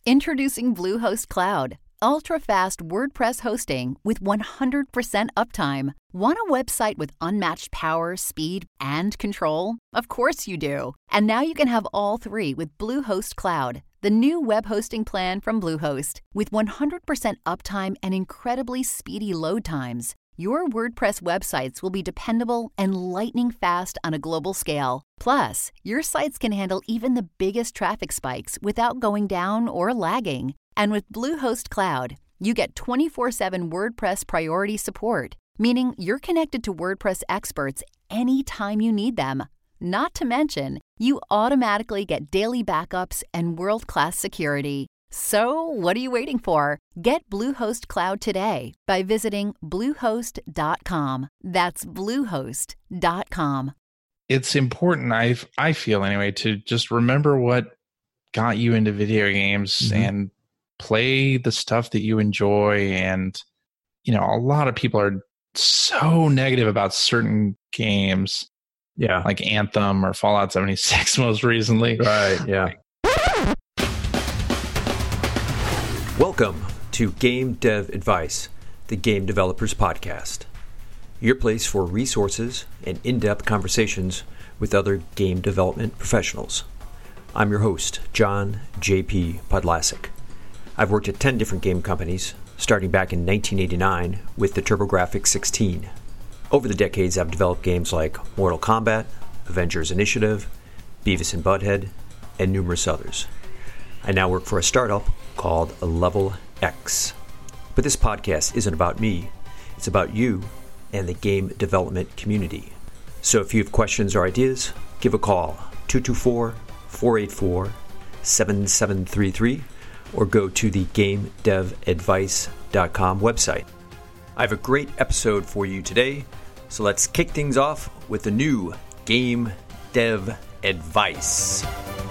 Introducing Bluehost Cloud, ultra-fast WordPress hosting with 100% uptime. Want a website with unmatched power, speed, and control? Of course you do. And now you can have all three with Bluehost Cloud, the new web hosting plan from Bluehost. With 100% uptime and incredibly speedy load times, your WordPress websites will be dependable and lightning fast on a global scale. Plus, your sites can handle even the biggest traffic spikes without going down or lagging. And with Bluehost Cloud, you get 24/7 WordPress priority support, meaning you're connected to WordPress experts anytime you need them. Not to mention, you automatically get daily backups and world-class security. So, what are you waiting for? Get Bluehost Cloud today by visiting Bluehost.com. That's Bluehost.com. It's important, I feel anyway, to just remember what got you into video games and play the stuff that you enjoy. And, you know, a lot of people are so negative about certain games. Yeah. Like Anthem or Fallout 76 most recently. Right, yeah. Welcome to Game Dev Advice, the Game Developers Podcast. Your place for resources and in-depth conversations with other game development professionals. I'm your host, John J.P. Podlasic. I've worked at 10 different game companies, starting back in 1989 with the TurboGrafx 16. Over the decades, I've developed games like Mortal Kombat, Avengers Initiative, Beavis and Butthead, and numerous others. I now work for a startup called Level X. But this podcast isn't about me. It's about you and the game development community. So if you have questions or ideas, give a call, 224-484-7733, or go to the GameDevAdvice.com website. I have a great episode for you today, so let's kick things off with the new Game Dev Advice.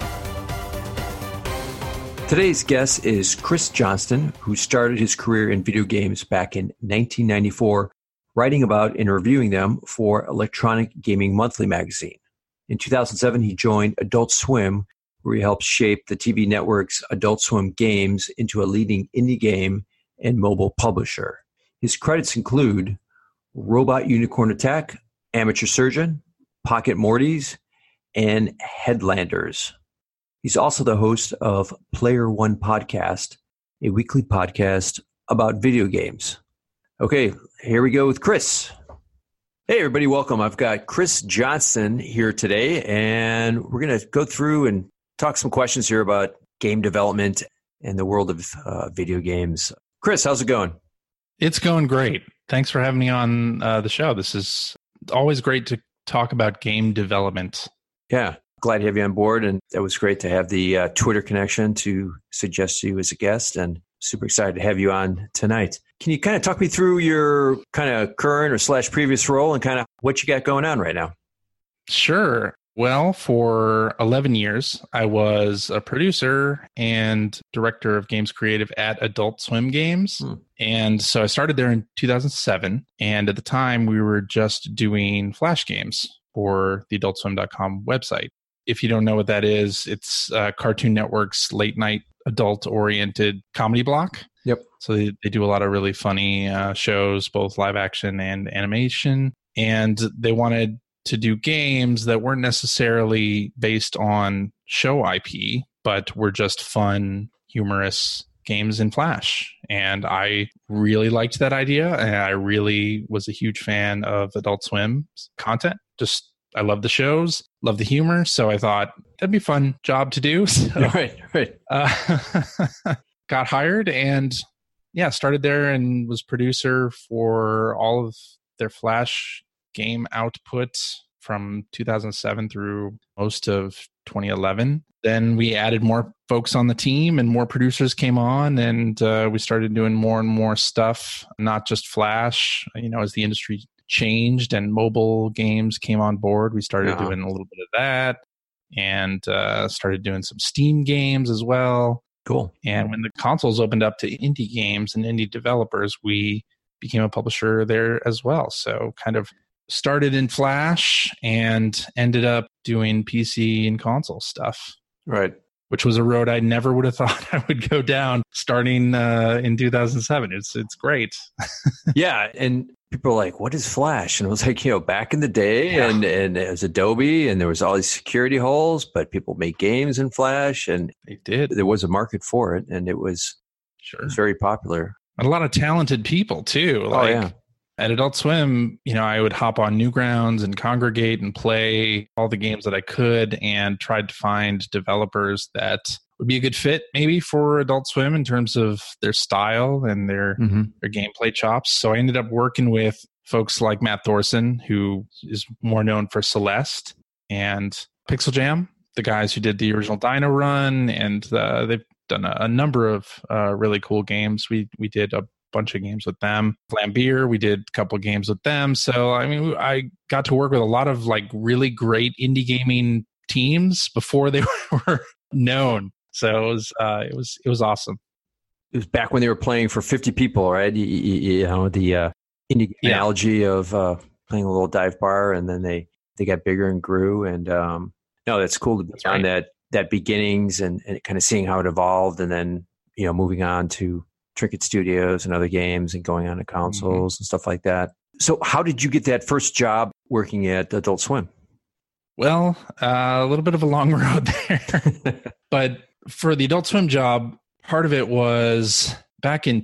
Today's guest is Chris Johnston, who started his career in video games back in 1994, writing about and reviewing them for Electronic Gaming Monthly magazine. In 2007, he joined Adult Swim, where he helped shape the TV network's Adult Swim Games into a leading indie game and mobile publisher. His credits include Robot Unicorn Attack, Amateur Surgeon, Pocket Mortys, and Headlanders. He's also the host of Player One Podcast, a weekly podcast about video games. Okay, here we go with Chris. Hey, everybody, welcome. I've got Chris Johnston here today, and we're going to go through and talk some questions here about game development and the world of video games. Chris, how's it going? It's going great. Thanks for having me on the show. This is always great to talk about game development. Yeah. Glad to have you on board, and it was great to have the Twitter connection to suggest you as a guest, and super excited to have you on tonight. Can you kind of talk me through your kind of current or / previous role and kind of what you got going on right now? Sure. Well, for 11 years, I was a producer and director of games creative at Adult Swim Games. And so I started there in 2007. And at the time, we were just doing Flash games for the AdultSwim.com website. If you don't know what that is, it's Cartoon Network's late night adult-oriented comedy block. Yep. So they do a lot of really funny shows, both live action and animation. And they wanted to do games that weren't necessarily based on show IP, but were just fun, humorous games in Flash. And I really liked that idea. And I really was a huge fan of Adult Swim's content. I love the shows, love the humor. So I thought that'd be a fun job to do. So, Right. Got hired and started there and was producer for all of their Flash game output from 2007 through most of 2011. Then we added more folks on the team and more producers came on, and we started doing more and more stuff, not just Flash. As the industry changed and mobile games came on board, we started doing a little bit of that, and started doing some Steam games as well. Cool. And when the consoles opened up to indie games and indie developers, we became a publisher there as well. So kind of started in Flash and ended up doing PC and console stuff. Right. which was a road I never would have thought I would go down starting in 2007. It's great. Yeah. And people are like, what is Flash? And I was like, back in the day and it was Adobe and there was all these security holes, but people make games in Flash and they did. There was a market for it and it was very popular. And a lot of talented people too. At Adult Swim, I would hop on Newgrounds and Congregate and play all the games that I could and tried to find developers that would be a good fit maybe for Adult Swim in terms of their style and their gameplay chops. So I ended up working with folks like Matt Thorson, who is more known for Celeste, and Pixel Jam, the guys who did the original Dino Run, and they've done a number of really cool games. We did a bunch of games with them. Flambeer, we did a couple of games with them. So, I got to work with a lot of really great indie gaming teams before they were known. So it was awesome. It was back when they were playing for 50 people, right? The indie analogy of playing a little dive bar, and then they got bigger and grew. And no, that's cool to be on that beginnings and kind of seeing how it evolved, and then moving on to Trinket Studios and other games and going on to consoles and stuff like that. So how did you get that first job working at Adult Swim? Well, a little bit of a long road there. But for the Adult Swim job, part of it was back in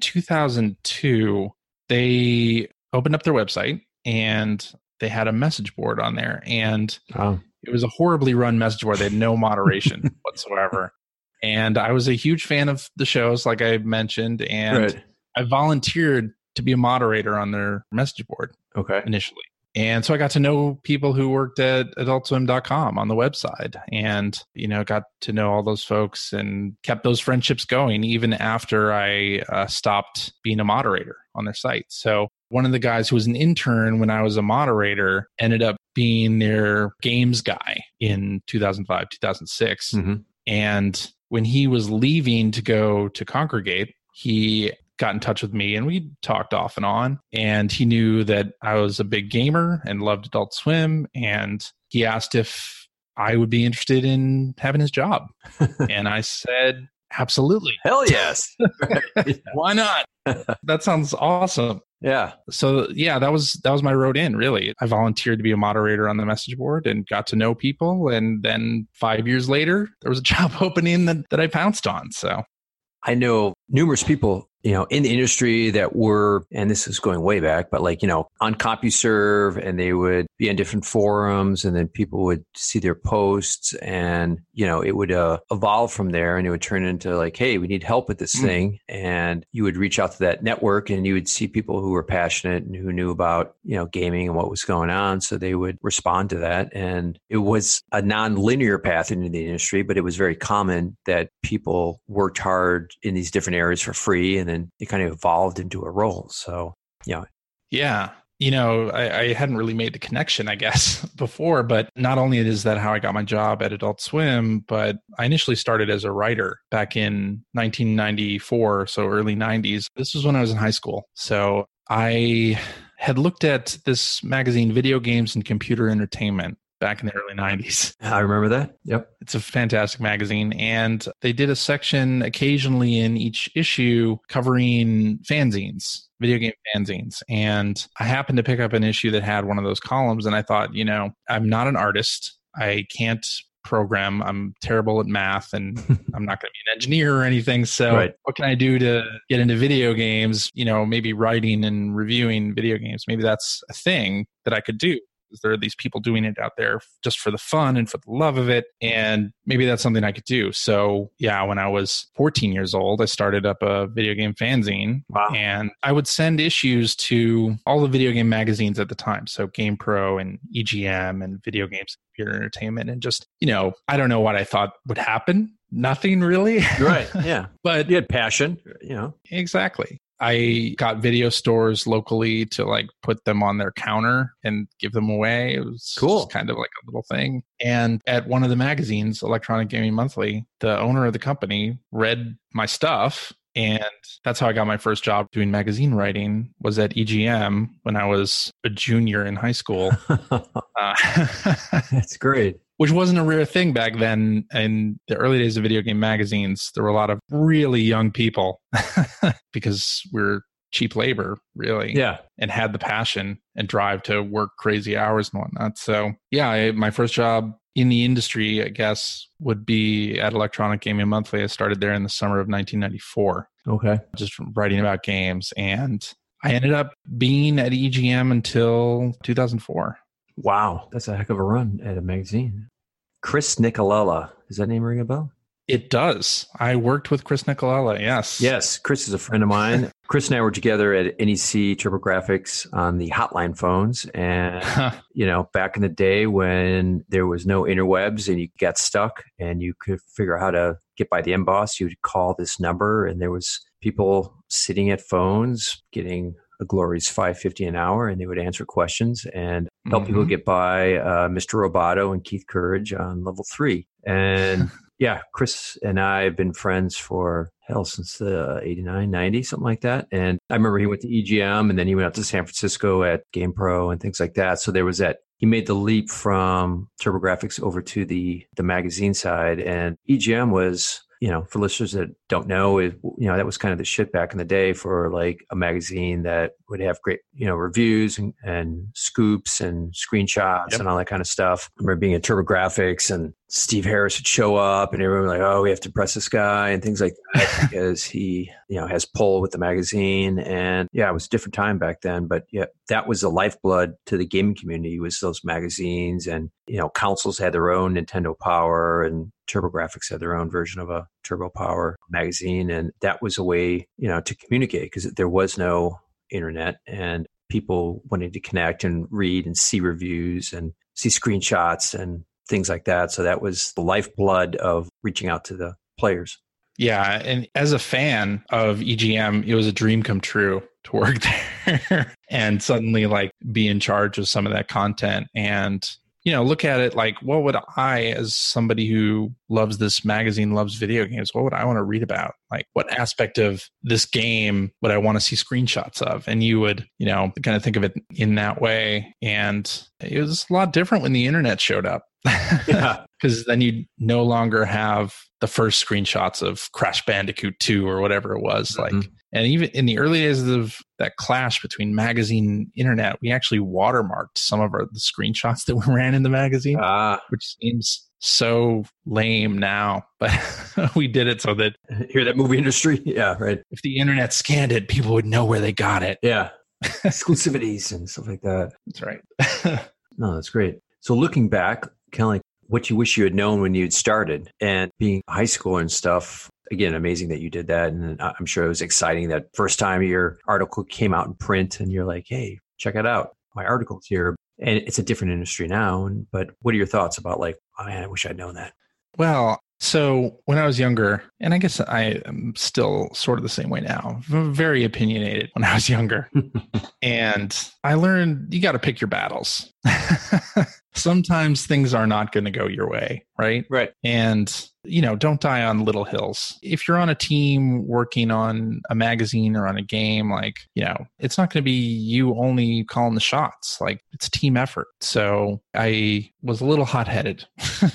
2002, they opened up their website and they had a message board on there. And it was a horribly run message board. They had no moderation whatsoever. And I was a huge fan of the shows, like I mentioned, and I volunteered to be a moderator on their message board initially. And so I got to know people who worked at adultswim.com on the website and, got to know all those folks and kept those friendships going even after I stopped being a moderator on their site. So one of the guys who was an intern when I was a moderator ended up being their games guy in 2005, 2006. And when he was leaving to go to Congregate, he got in touch with me and we talked off and on. And he knew that I was a big gamer and loved Adult Swim. And he asked if I would be interested in having his job. And I said, absolutely. Hell yes. Why not? That sounds awesome. Yeah. So that was my road in, really. I volunteered to be a moderator on the message board and got to know people. And then 5 years later, there was a job opening that I pounced on. So I know numerous people, in the industry that were, and this is going way back, but on CompuServe, and they would be on different forums, and then people would see their posts, and, it would evolve from there, and it would turn into hey, we need help with this thing. And you would reach out to that network, and you would see people who were passionate and who knew about, gaming and what was going on. So they would respond to that. And it was a non-linear path into the industry, but it was very common that people worked hard in these different areas for free, and then it kind of evolved into a role. So, yeah. I hadn't really made the connection, I guess, before, but not only is that how I got my job at Adult Swim, but I initially started as a writer back in 1994, so early 90s. This was when I was in high school. So I had looked at this magazine, Video Games and Computer Entertainment, back in the early 90s. I remember that. Yep. It's a fantastic magazine. And they did a section occasionally in each issue covering fanzines, video game fanzines. And I happened to pick up an issue that had one of those columns. And I thought, I'm not an artist. I can't program. I'm terrible at math, and I'm not going to be an engineer or anything. So what can I do to get into video games? Maybe writing and reviewing video games. Maybe that's a thing that I could do. There are these people doing it out there just for the fun and for the love of it. And maybe that's something I could do. So when I was 14 years old, I started up a video game fanzine. Wow. And I would send issues to all the video game magazines at the time. So GamePro and EGM and Video Games Computer Entertainment. And just, I don't know what I thought would happen. Nothing really. Right. Yeah. But you had passion, Exactly. I got video stores locally to put them on their counter and give them away. It was cool. Just kind of like a little thing. And at one of the magazines, Electronic Gaming Monthly, the owner of the company read my stuff. And that's how I got my first job doing magazine writing, was at EGM when I was a junior in high school. That's great. which wasn't a rare thing back then. In the early days of video game magazines, there were a lot of really young people because we're cheap labor, really. Yeah. And had the passion and drive to work crazy hours and whatnot. So yeah, my first job in the industry, I guess, would be at Electronic Gaming Monthly. I started there in the summer of 1994. Okay. Just writing about games. And I ended up being at EGM until 2004. Wow. That's a heck of a run at a magazine. Chris Nicolella. Does that name ring a bell? It does. I worked with Chris Nicolella, yes. Yes. Chris is a friend of mine. Chris and I were together at NEC TurboGrafx on the hotline phones. And, back in the day when there was no interwebs and you got stuck and you could figure out how to get by the emboss, you'd call this number and there was people sitting at phones getting a glorious $5.50 an hour, and they would answer questions and help people get by Mr. Roboto and Keith Courage on level 3. And yeah, Chris and I have been friends for since 89, 90, something like that. And I remember he went to EGM and then he went out to San Francisco at GamePro and things like that. So there was that. He made the leap from TurboGrafx over to the magazine side, and EGM was, for listeners that don't know, that was kind of the shit back in the day for like a magazine that would have great, reviews and scoops and screenshots and all that kind of stuff. I remember being at TurboGrafx and Steve Harris would show up and everyone was like, oh, we have to press this guy and things like that because he, has pull with the magazine. And yeah, it was a different time back then. But yeah, that was the lifeblood to the gaming community, was those magazines. And, consoles had their own Nintendo Power and TurboGrafx had their own version of a Turbo Power magazine. And that was a way, to communicate because there was no internet and people wanted to connect and read and see reviews and see screenshots and things like that. So that was the lifeblood of reaching out to the players. Yeah. And as a fan of EGM, it was a dream come true to work there and suddenly like be in charge of some of that content and, look at it like, what would I, as somebody who loves this magazine, loves video games, what would I want to read about? Like, what aspect of this game would I want to see screenshots of? And you would, kind of think of it in that way. And it was a lot different when the internet showed up. Yeah. Because then you no longer have the first screenshots of Crash Bandicoot 2 or whatever it was. Mm-hmm. Like, and even in the early days of that clash between magazine and internet, we actually watermarked some of the screenshots that we ran in the magazine, which seems so lame now, but we did it so that hear that movie industry. Yeah. Right. If the internet scanned it, people would know where they got it. Yeah. Exclusivities and stuff like that. That's right. No, that's great. So looking back, kind of like what you wish you had known when you'd started and being high school and stuff. Again, amazing that you did that. And I'm sure it was exciting that first time your article came out in print and you're like, hey, check it out. My article's here. And it's a different industry now. But what are your thoughts about like, oh man, I wish I'd known that? Well, so when I was younger, and I guess I am still sort of the same way now, very opinionated when I was younger. And I learned you got to pick your battles. Sometimes things are not going to go your way, right? Right. And, don't die on little hills. If you're on a team working on a magazine or on a game, like, it's not going to be you only calling the shots. Like, it's a team effort. So I was a little hot-headed.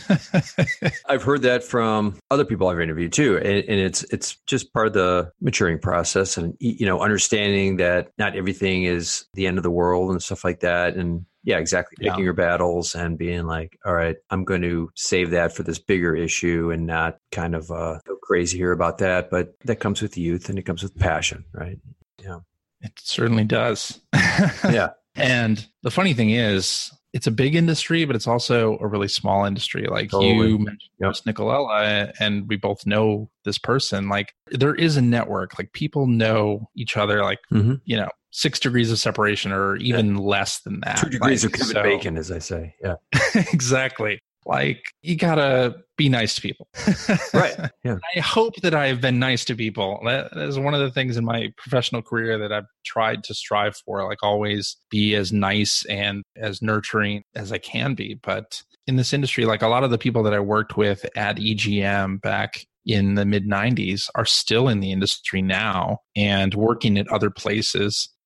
I've heard that from other people I've interviewed too. And it's just part of the maturing process and, understanding that not everything is the end of the world and stuff like that. And yeah, exactly. Picking your battles and being like, all right, I'm going to save that for this bigger issue and not kind of go crazy here about that. But that comes with youth and it comes with passion, right? Yeah. It certainly does. Yeah. And the funny thing is, it's a big industry, but it's also a really small industry. Like totally. You mentioned Chris Nicolella, and we both know this person. Like there is a network. Like people know each other. Like 6 degrees of separation, or even less than that. 2 degrees of Kevin Bacon, as I say. Yeah, exactly. Like you gotta be nice to people. Right. Yeah. I hope that I have been nice to people. That is one of the things in my professional career that I've tried to strive for, like always be as nice and as nurturing as I can be. But in this industry, like a lot of the people that I worked with at EGM back in the mid 90s are still in the industry now and working at other places.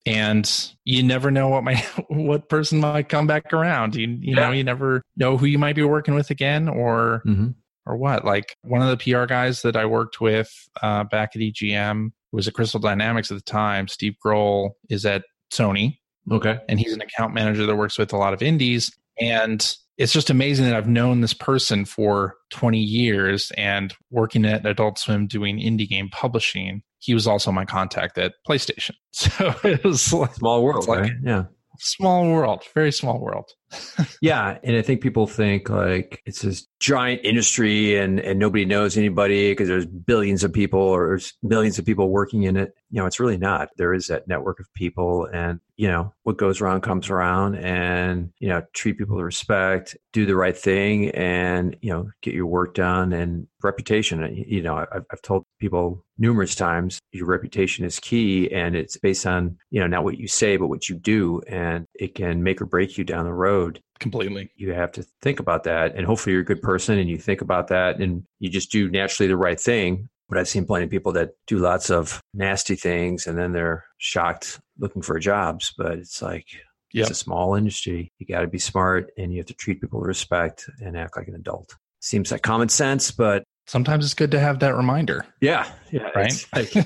And you never know what person might come back around. You know, you never know who you might be working with again or what. Like one of the PR guys that I worked with back at EGM was at Crystal Dynamics at the time. Steve Grohl is at Sony. Okay. And he's an account manager that works with a lot of indies. And it's just amazing that I've known this person for 20 years and working at Adult Swim doing indie game publishing. He was also my contact at PlayStation. So it was like, small world, like right? Yeah. Small world, very small world. Yeah. And I think people think like it's this giant industry and nobody knows anybody because there's billions of people or there's millions of people working in it. You know, it's really not. There is that network of people and, you know, what goes around comes around and, you know, treat people with respect, do the right thing and, you know, get your work done and reputation. You know, I've told people numerous times your reputation is key and it's based on, you know, not what you say, but what you do. And it can make or break you down the road. Completely. You have to think about that. And hopefully you're a good person and you think about that and you just do naturally the right thing. But I've seen plenty of people that do lots of nasty things and then they're shocked looking for jobs. But it's like, it's a small industry. You got to be smart and you have to treat people with respect and act like an adult. Seems like common sense, but sometimes it's good to have that reminder. Yeah. Right. Like,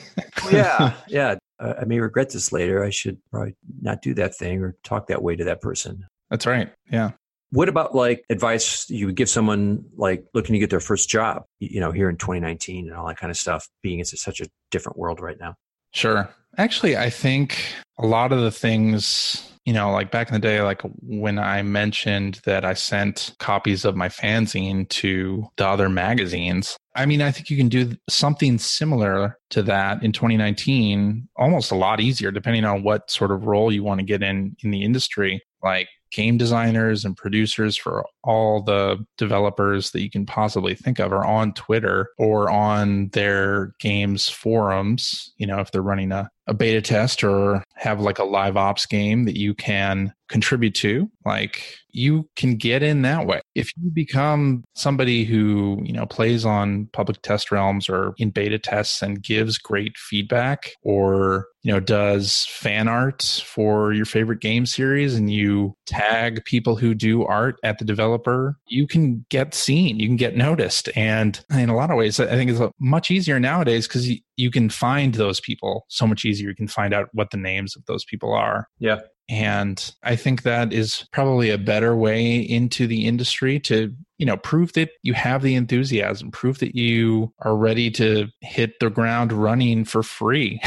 yeah. I may regret this later. I should probably not do that thing or talk that way to that person. That's right. Yeah. What about like advice you would give someone like looking to get their first job, you know, here in 2019 and all that kind of stuff, being it's such a different world right now? Sure. Actually, I think a lot of the things, you know, like back in the day, like when I mentioned that I sent copies of my fanzine to the other magazines, I mean, I think you can do something similar to that in 2019, almost a lot easier, depending on what sort of role you want to get in the industry. Like game designers and producers for all the developers that you can possibly think of are on Twitter or on their games forums. You know, if they're running a beta test or have like a live ops game that you can contribute to, like you can get in that way. If you become somebody who, you know, plays on public test realms or in beta tests and gives great feedback or, you know, does fan art for your favorite game series and you tag people who do art at the developer, you can get seen, you can get noticed. And in a lot of ways, I think it's much easier nowadays because you can find those people so much easier. You can find out what the names of those people are. Yeah. And I think that is probably a better way into the industry to, you know, prove that you have the enthusiasm, prove that you are ready to hit the ground running for free.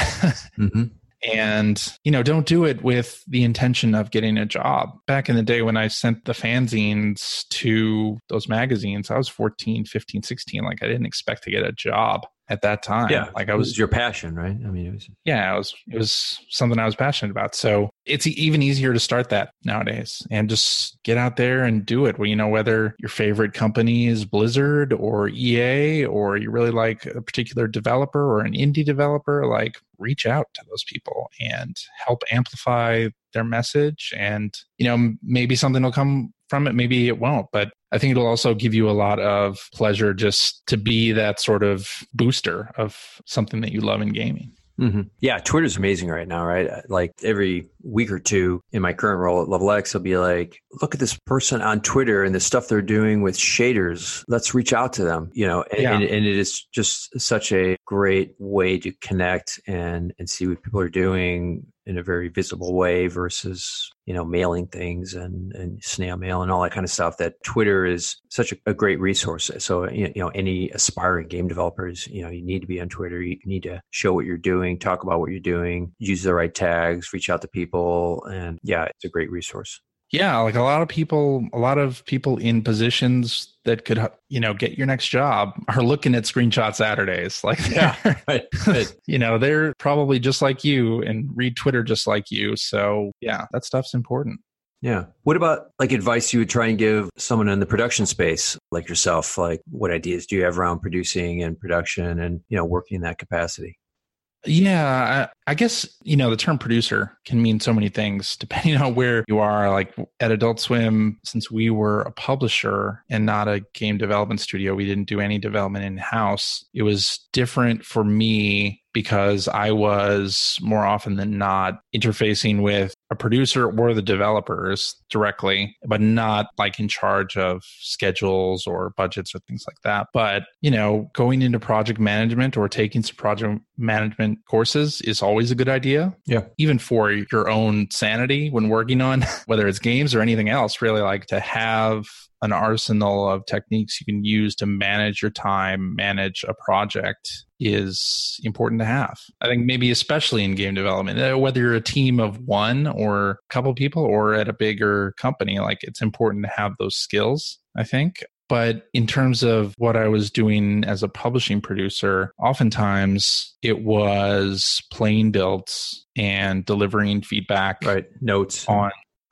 And, you know, don't do it with the intention of getting a job. Back in the day when I sent the fanzines to those magazines, I was 14, 15, 16. Like I didn't expect to get a job at that time. Yeah. Like it was your passion, right? I mean, it was something I was passionate about. So it's even easier to start that nowadays and just get out there and do it. Well, you know, whether your favorite company is Blizzard or EA, or you really like a particular developer or an indie developer, like reach out to those people and help amplify their message. And, you know, maybe something will come from it, maybe it won't, but I think it'll also give you a lot of pleasure just to be that sort of booster of something that you love in gaming. Yeah, Twitter's amazing right now, right? Like every week or two in my current role at Level X, I'll be like, look at this person on Twitter and the stuff they're doing with shaders. Let's reach out to them, you know, and it is just such a great way to connect and see what people are doing in a very visible way versus, you know, mailing things and snail mail and all that kind of stuff. That Twitter is such a great resource. So, you know, any aspiring game developers, you know, you need to be on Twitter. You need to show what you're doing, talk about what you're doing, use the right tags, reach out to people. And yeah, it's a great resource. Yeah, like a lot of people in positions that could, you know, get your next job are looking at Screenshot Saturdays. Like, right. You know, they're probably just like you and read Twitter just like you. So yeah, that stuff's important. Yeah. What about like advice you would try and give someone in the production space like yourself? Like what ideas do you have around producing and production and, you know, working in that capacity? Yeah, I guess, you know, the term producer can mean so many things depending on where you are. Like at Adult Swim, since we were a publisher and not a game development studio, we didn't do any development in-house. It was different for me because I was more often than not interfacing with a producer or the developers directly, but not like in charge of schedules or budgets or things like that. But, going into project management or taking some project management courses is always a good idea. Yeah. Even for your own sanity when working on whether it's games or anything else, really, like to have an arsenal of techniques you can use to manage your time, manage a project is important to have. I think maybe especially in game development, whether you're a team of one or a couple people or at a bigger company, like it's important to have those skills, I think. But in terms of what I was doing as a publishing producer, oftentimes it was playing builds and delivering feedback. Right. Notes. On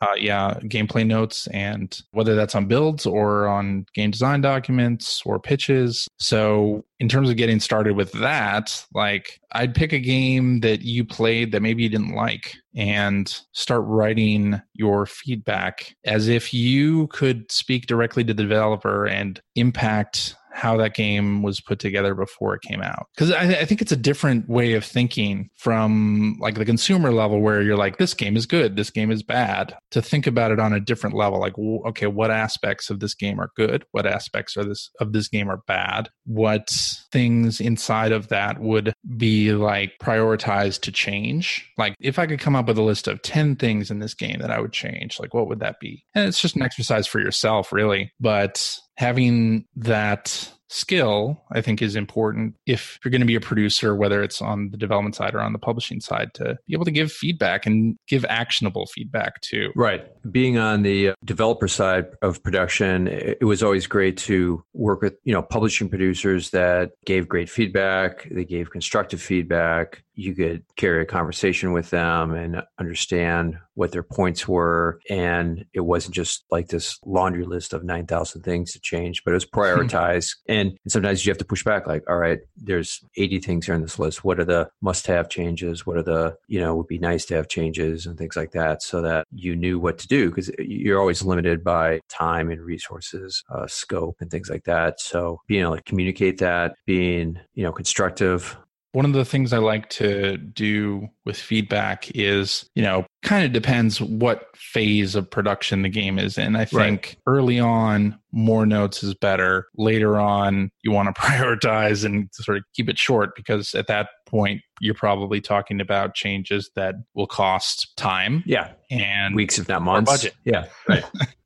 gameplay notes, and whether that's on builds or on game design documents or pitches. So in terms of getting started with that, like I'd pick a game that you played that maybe you didn't like and start writing your feedback as if you could speak directly to the developer and impact how that game was put together before it came out. Because I think it's a different way of thinking from like the consumer level where you're like, this game is good, this game is bad, to think about it on a different level. Like, okay, what aspects of this game are good? What aspects of this game are bad? What things inside of that would be like prioritized to change? Like if I could come up with a list of 10 things in this game that I would change, like what would that be? And it's just an exercise for yourself, really. But having that skill, I think, is important if you're going to be a producer, whether it's on the development side or on the publishing side, to be able to give feedback and give actionable feedback too. Right. Being on the developer side of production, it was always great to work with, publishing producers that gave great feedback. They gave constructive feedback. You could carry a conversation with them and understand what their points were. And it wasn't just like this laundry list of 9,000 things to change, but it was prioritized. And sometimes you have to push back, like, all right, there's 80 things here on this list. What are the must-have changes? What are the, would be nice to have changes and things like that, so that you knew what to do, because you're always limited by time and resources, scope and things like that. So being able to communicate that, being, constructive. One of the things I like to do with feedback is, kind of depends what phase of production the game is in. I think early on, more notes is better. Later on, you want to prioritize and sort of keep it short, because at that point, you're probably talking about changes that will cost time. Yeah. And weeks, if not months. Budget. Yeah. Right.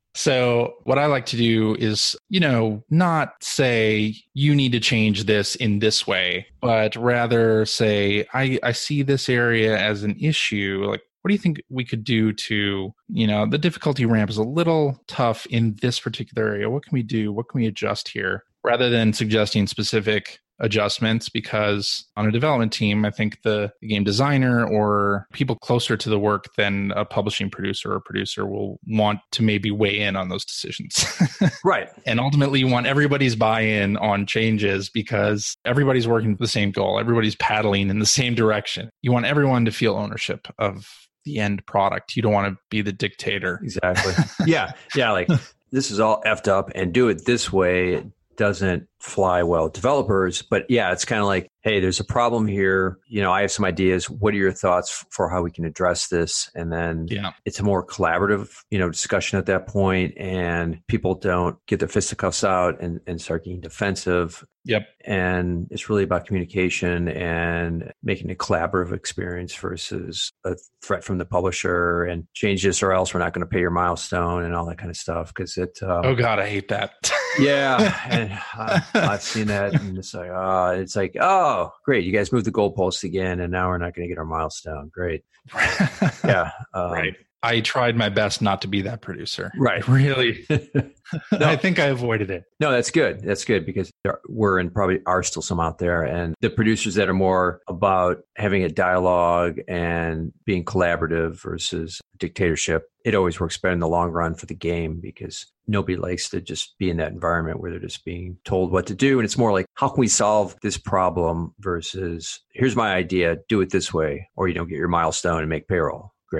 So what I like to do is, not say you need to change this in this way, but rather say, I see this area as an issue. Like, what do you think we could do to, the difficulty ramp is a little tough in this particular area. What can we do? What can we adjust here? Rather than suggesting specific adjustments, because on a development team, I think the game designer or people closer to the work than a publishing producer or producer will want to maybe weigh in on those decisions. Right. And ultimately, you want everybody's buy-in on changes, because everybody's working for the same goal. Everybody's paddling in the same direction. You want everyone to feel ownership of the end product. You don't want to be the dictator. Exactly. Yeah. Like, this is all effed up and do it this way. It doesn't fly well with developers. But yeah, it's kind of like, hey, there's a problem here. I have some ideas. What are your thoughts for how we can address this? And then it's a more collaborative, discussion at that point, and people don't get their fisticuffs out and start getting defensive. Yep. And it's really about communication and making a collaborative experience versus a threat from the publisher and change this or else we're not going to pay your milestone and all that kind of stuff. Because oh God, I hate that. Yeah. And I've seen that, and it's like, oh, great. You guys moved the goalposts again, and now we're not going to get our milestone. Great. Yeah. Right. I tried my best not to be that producer. Right. Really. No. I think I avoided it. No, that's good. That's good, because there were and probably are still some out there. And the producers that are more about having a dialogue and being collaborative versus dictatorship, it always works better in the long run for the game, because nobody likes to just be in that environment where they're just being told what to do. And it's more like, how can we solve this problem versus here's my idea, do it this way, or you don't get your milestone and make payroll. Great.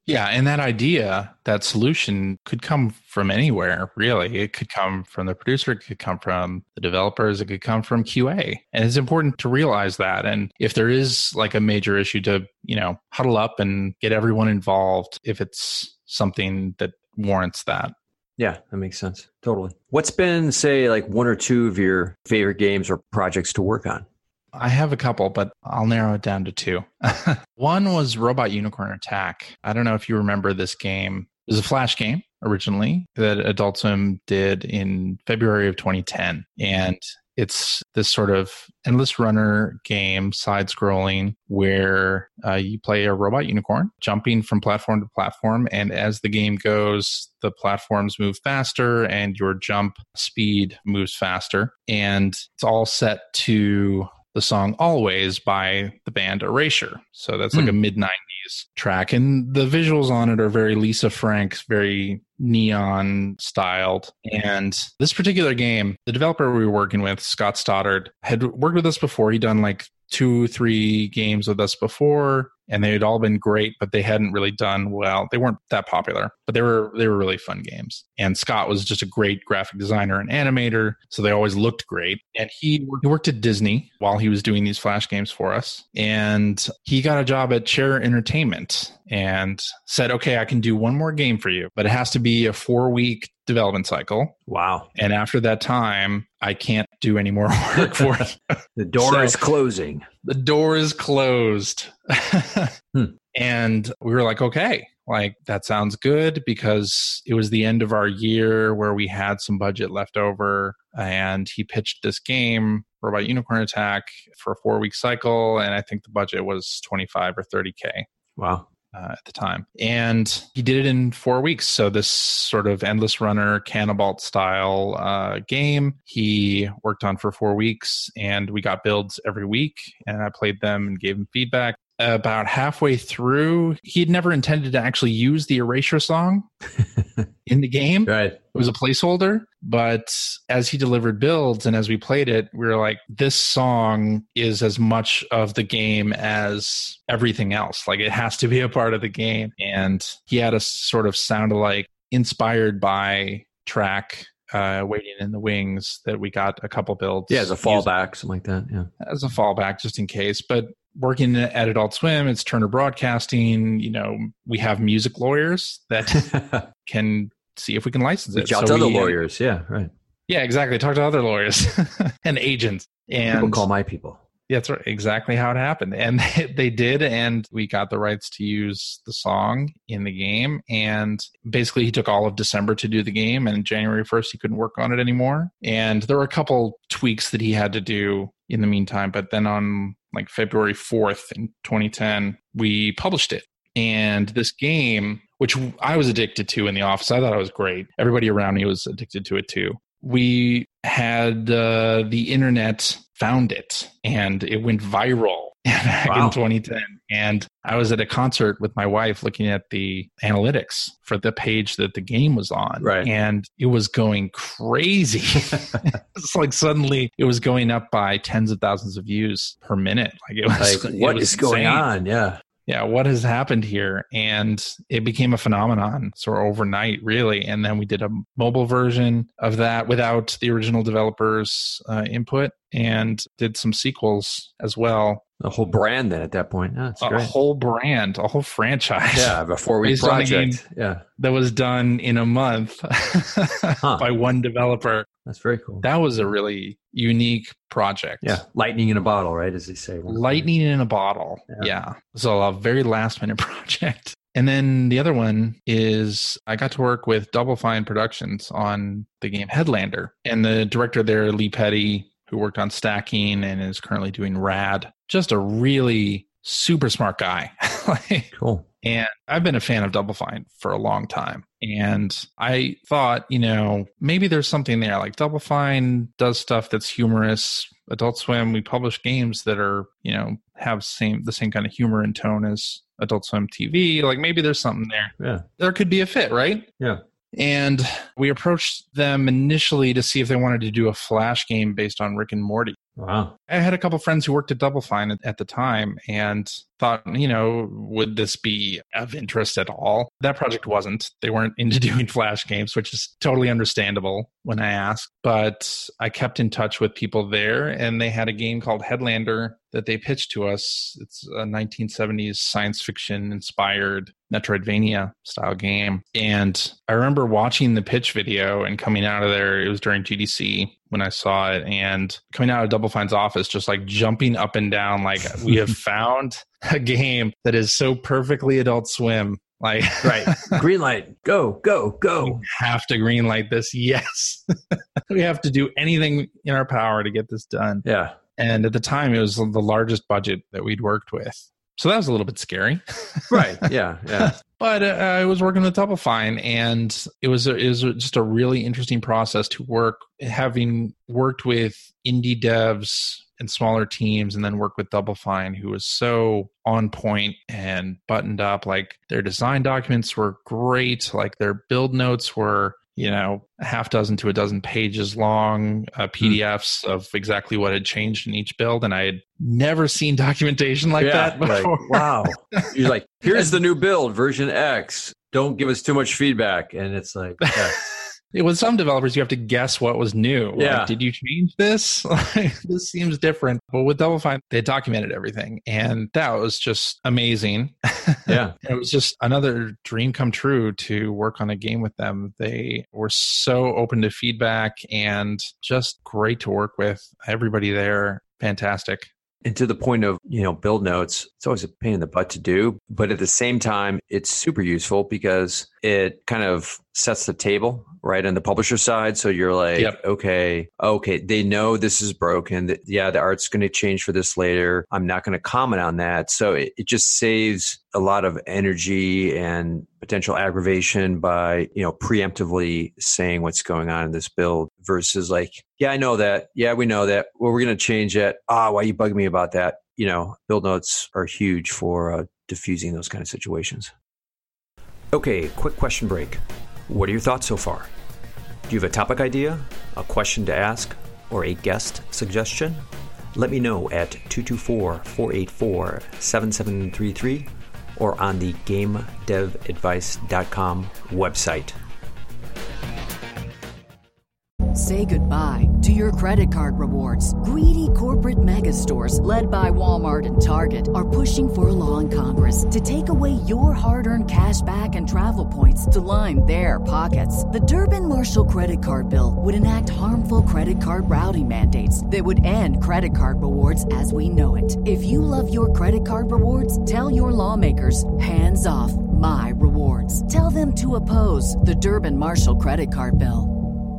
Yeah, and that idea, that solution could come from anywhere, really. It could come from the producer, it could come from the developers, it could come from QA. And it's important to realize that. And if there is like a major issue to, huddle up and get everyone involved if it's something that warrants that. Yeah, that makes sense. Totally. What's been, say, like one or two of your favorite games or projects to work on? I have a couple, but I'll narrow it down to two. One was Robot Unicorn Attack. I don't know if you remember this game. It was a Flash game originally that Adult Swim did in February of 2010. And it's this sort of endless runner game, side-scrolling, where you play a robot unicorn, jumping from platform to platform. And as the game goes, the platforms move faster and your jump speed moves faster. And it's all set to the song Always by the band Erasure. So that's like a mid-90s track. And the visuals on it are very Lisa Frank, very neon styled. And this particular game, the developer we were working with, Scott Stoddard, had worked with us before. He'd done like 2-3 games with us before, and they had all been great, but they hadn't really done well. They weren't that popular, but they were really fun games. And Scott was just a great graphic designer and animator, so they always looked great. And he worked at Disney while he was doing these Flash games for us. And he got a job at Chair Entertainment and said, okay, I can do one more game for you, but it has to be a 4-week development cycle. Wow. And after that time, I can't do any more work for it. The door is closing. The door is closed. And we were like, okay, like that sounds good, because it was the end of our year where we had some budget left over. And he pitched this game, Robot Unicorn Attack, for a 4-week cycle. And I think the budget was 25 or 30K. Wow. At the time. And he did it in 4 weeks. So this sort of endless runner Cannibalt style game, he worked on for 4 weeks, and we got builds every week, and I played them and gave him feedback. About halfway through, he'd never intended to actually use the Erasure song in the game. Right. It was a placeholder, but as he delivered builds and as we played it, we were like, this song is as much of the game as everything else. Like, it has to be a part of the game. And he had a sort of sound alike inspired by track Waiting in the Wings that we got a couple builds. Yeah, as a fallback, something like that. Yeah. As a fallback, just in case. But working at Adult Swim, it's Turner Broadcasting. We have music lawyers that can see if we can license it. Reach out to other lawyers. Yeah, right. Yeah, exactly. Talk to other lawyers and agents. And people call my people. Yeah, that's exactly how it happened. And they did, and we got the rights to use the song in the game. And basically, he took all of December to do the game, and January 1st, he couldn't work on it anymore. And there were a couple tweaks that he had to do in the meantime. But then on like February 4th in 2010, we published it. And this game, which I was addicted to in the office, I thought it was great. Everybody around me was addicted to it too. We had the internet found it, and it went viral back in 2010. And I was at a concert with my wife looking at the analytics for the page that the game was on. Right. And it was going crazy. It's like suddenly it was going up by tens of thousands of views per minute. Like, it was like, what is going on? Yeah. Yeah, what has happened here? And it became a phenomenon sort of overnight, really. And then we did a mobile version of that without the original developers' input, and did some sequels as well. A whole brand then at that point. Yeah, that's great. A whole brand, a whole franchise. Yeah, a 4-week project. Yeah. That was done in a month by one developer. That's very cool. That was a really unique project. Yeah. Lightning in a bottle, right? As they say. Lightning in a bottle. Yeah. So a very last minute project. And then the other one is I got to work with Double Fine Productions on the game Headlander. And the director there, Lee Petty, who worked on Stacking and is currently doing Rad, just a really super smart guy. Cool. And I've been a fan of Double Fine for a long time. And I thought, maybe there's something there. Like, Double Fine does stuff that's humorous. Adult Swim, we publish games that are, have the same kind of humor and tone as Adult Swim TV. Like, maybe there's something there. Yeah. There could be a fit, right? Yeah. And we approached them initially to see if they wanted to do a Flash game based on Rick and Morty. Wow. I had a couple friends who worked at Double Fine at the time, and thought, would this be of interest at all? That project wasn't. They weren't into doing Flash games, which is totally understandable when I asked. But I kept in touch with people there, and they had a game called Headlander that they pitched to us. It's a 1970s science fiction inspired Metroidvania style game. And I remember watching the pitch video and coming out of there. It was during GDC when I saw it, and coming out of Double Fine's office, just like jumping up and down, like we have found a game that is so perfectly Adult Swim. Like, right. Green light. Go, go, go. We have to green light this. Yes. We have to do anything in our power to get this done. Yeah. And at the time, it was the largest budget that we'd worked with. So that was a little bit scary. Right. Yeah. Yeah. But I was working with Double Fine, and it was just a really interesting process to work, having worked with indie devs and smaller teams, and then work with Double Fine, who was so on point and buttoned up. Like, their design documents were great. Like, their build notes were, a half dozen to a dozen pages long, PDFs of exactly what had changed in each build. And I had never seen documentation like that before. Like, wow. You're like, here's the new build, version X. Don't give us too much feedback. And it's like, yeah. With some developers, you have to guess what was new. Yeah. Like, did you change this? This seems different. But with Double Fine, they documented everything. And that was just amazing. Yeah. It was just another dream come true to work on a game with them. They were so open to feedback and just great to work with. Everybody there, fantastic. And to the point of, build notes, it's always a pain in the butt to do. But at the same time, it's super useful because it kind of sets the table, right, on the publisher side. So you're like, Yep. okay, they know this is broken. The art's going to change for this later. I'm not going to comment on that. So it just saves a lot of energy and potential aggravation by, preemptively saying what's going on in this build versus like, yeah, I know that. Yeah, we know that. Well, we're going to change it. Why are you bugging me about that? Build notes are huge for diffusing those kind of situations. Okay, quick question break. What are your thoughts so far? Do you have a topic idea, a question to ask, or a guest suggestion? Let me know at 224-484-7733 or on the GameDevAdvice.com website. Say goodbye to your credit card rewards. Greedy corporate mega stores, led by Walmart and Target, are pushing for a law in Congress to take away your hard-earned cash back and travel points to line their pockets. The Durbin-Marshall credit card bill would enact harmful credit card routing mandates that would end credit card rewards as we know it. If you love your credit card rewards, tell your lawmakers, hands off my rewards. Tell them to oppose the Durbin-Marshall credit card bill.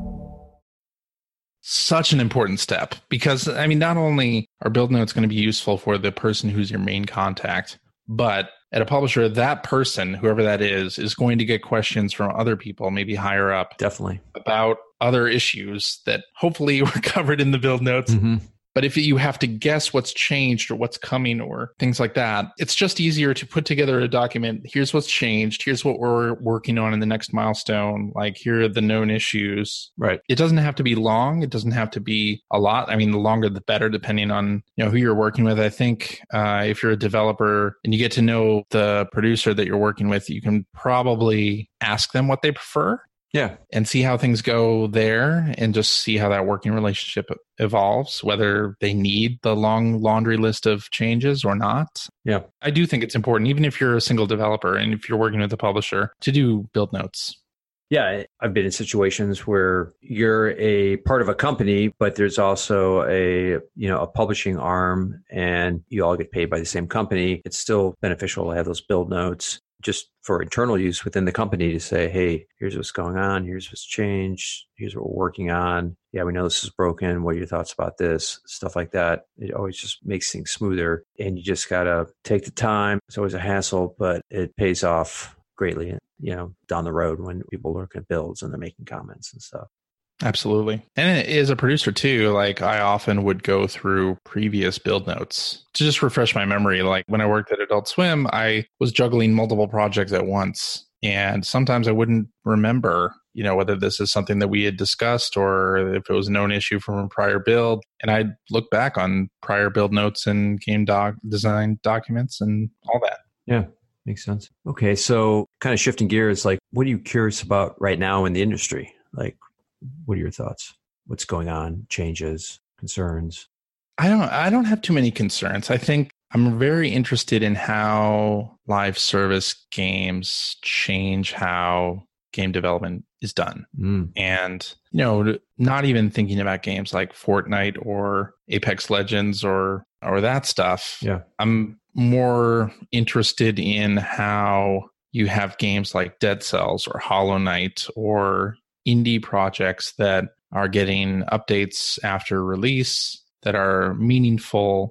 Such an important step because, not only are build notes going to be useful for the person who's your main contact, but at a publisher, that person, whoever that is going to get questions from other people, maybe higher up. Definitely. About other issues that hopefully were covered in the build notes. Mm-hmm. But if you have to guess what's changed or what's coming or things like that, it's just easier to put together a document. Here's what's changed. Here's what we're working on in the next milestone. Like, here are the known issues. Right. It doesn't have to be long. It doesn't have to be a lot. The longer the better, depending on who you're working with. I think if you're a developer and you get to know the producer that you're working with, you can probably ask them what they prefer. Yeah. And see how things go there and just see how that working relationship evolves, whether they need the long laundry list of changes or not. Yeah. I do think it's important, even if you're a single developer and if you're working with a publisher, to do build notes. Yeah, I've been in situations where you're a part of a company, but there's also a publishing arm and you all get paid by the same company. It's still beneficial to have those build notes just for internal use within the company to say, hey, here's what's going on. Here's what's changed. Here's what we're working on. Yeah, we know this is broken. What are your thoughts about this? Stuff like that. It always just makes things smoother. And you just got to take the time. It's always a hassle, but it pays off greatly, down the road when people look at builds and they're making comments and stuff. Absolutely. And as a producer too, like I often would go through previous build notes to just refresh my memory. Like when I worked at Adult Swim, I was juggling multiple projects at once. And sometimes I wouldn't remember whether this is something that we had discussed or if it was a known issue from a prior build. And I look back on prior build notes and game design documents and all that. Yeah, makes sense. Okay, so kind of shifting gears, like what are you curious about right now in the industry? Like, what are your thoughts? What's going on? Changes, concerns? I don't have too many concerns. I think I'm very interested in how live service games change how game development is done. And, not even thinking about games like Fortnite or Apex Legends or that stuff. Yeah. I'm more interested in how you have games like Dead Cells or Hollow Knight or indie projects that are getting updates after release that are meaningful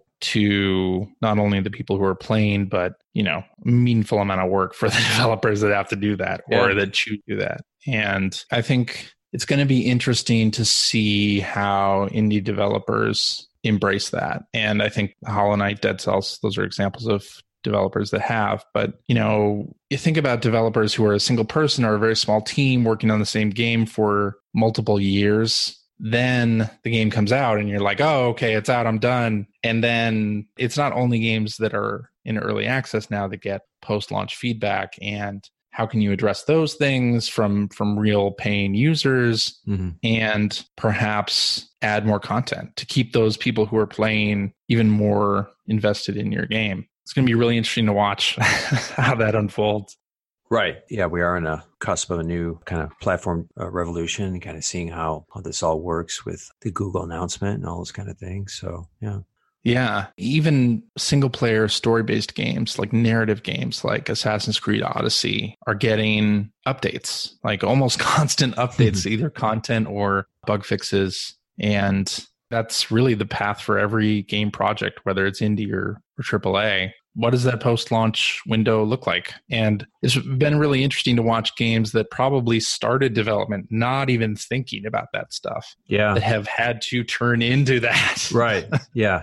to not only the people who are playing, but, meaningful amount of work for the developers that have to do that or that choose to do that. And I think it's going to be interesting to see how indie developers embrace that. And I think Hollow Knight, Dead Cells, those are examples of developers that have. But, you think about developers who are a single person or a very small team working on the same game for multiple years. Then the game comes out and you're like, oh, okay, it's out, I'm done. And then it's not only games that are in early access now that get post-launch feedback. And how can you address those things from real paying users and perhaps add more content to keep those people who are playing even more invested in your game? It's going to be really interesting to watch how that unfolds. Right. Yeah, we are on a cusp of a new kind of platform revolution and kind of seeing how this all works with the Google announcement and all those kind of things. So, yeah. Yeah. Even single player story-based games like narrative games like Assassin's Creed Odyssey are getting updates, like almost constant updates, either content or bug fixes. And that's really the path for every game project, whether it's indie or AAA. What does that post-launch window look like? And it's been really interesting to watch games that probably started development not even thinking about that stuff. Yeah. That have had to turn into that. Right. Yeah.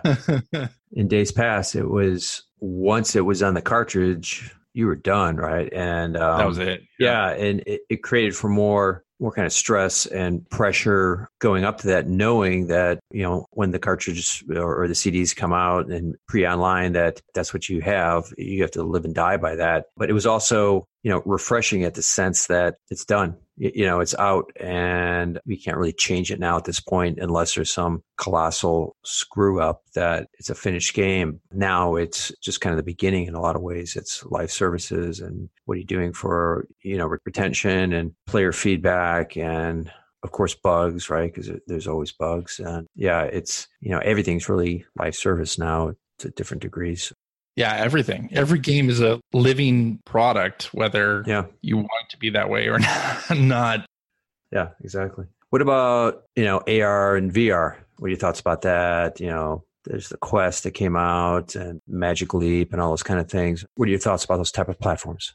In days past, it was once it was on the cartridge, you were done, right? And that was it. Yeah. And it created for more kind of stress and pressure going up to that, knowing that, when the cartridges or the CDs come out and pre-online, that's what you have to live and die by that. But it was also, refreshing at the sense that it's done, it's out and we can't really change it now at this point unless there's some colossal screw up that it's a finished game. Now it's just kind of the beginning in a lot of ways. It's live services and what are you doing for, retention and player feedback and of course bugs, right? Because there's always bugs. And yeah, it's, everything's really live service now to different degrees. Yeah, everything. Every game is a living product, whether you want it to be that way or not. Yeah, exactly. What about, AR and VR? What are your thoughts about that? There's the Quest that came out and Magic Leap and all those kind of things. What are your thoughts about those type of platforms?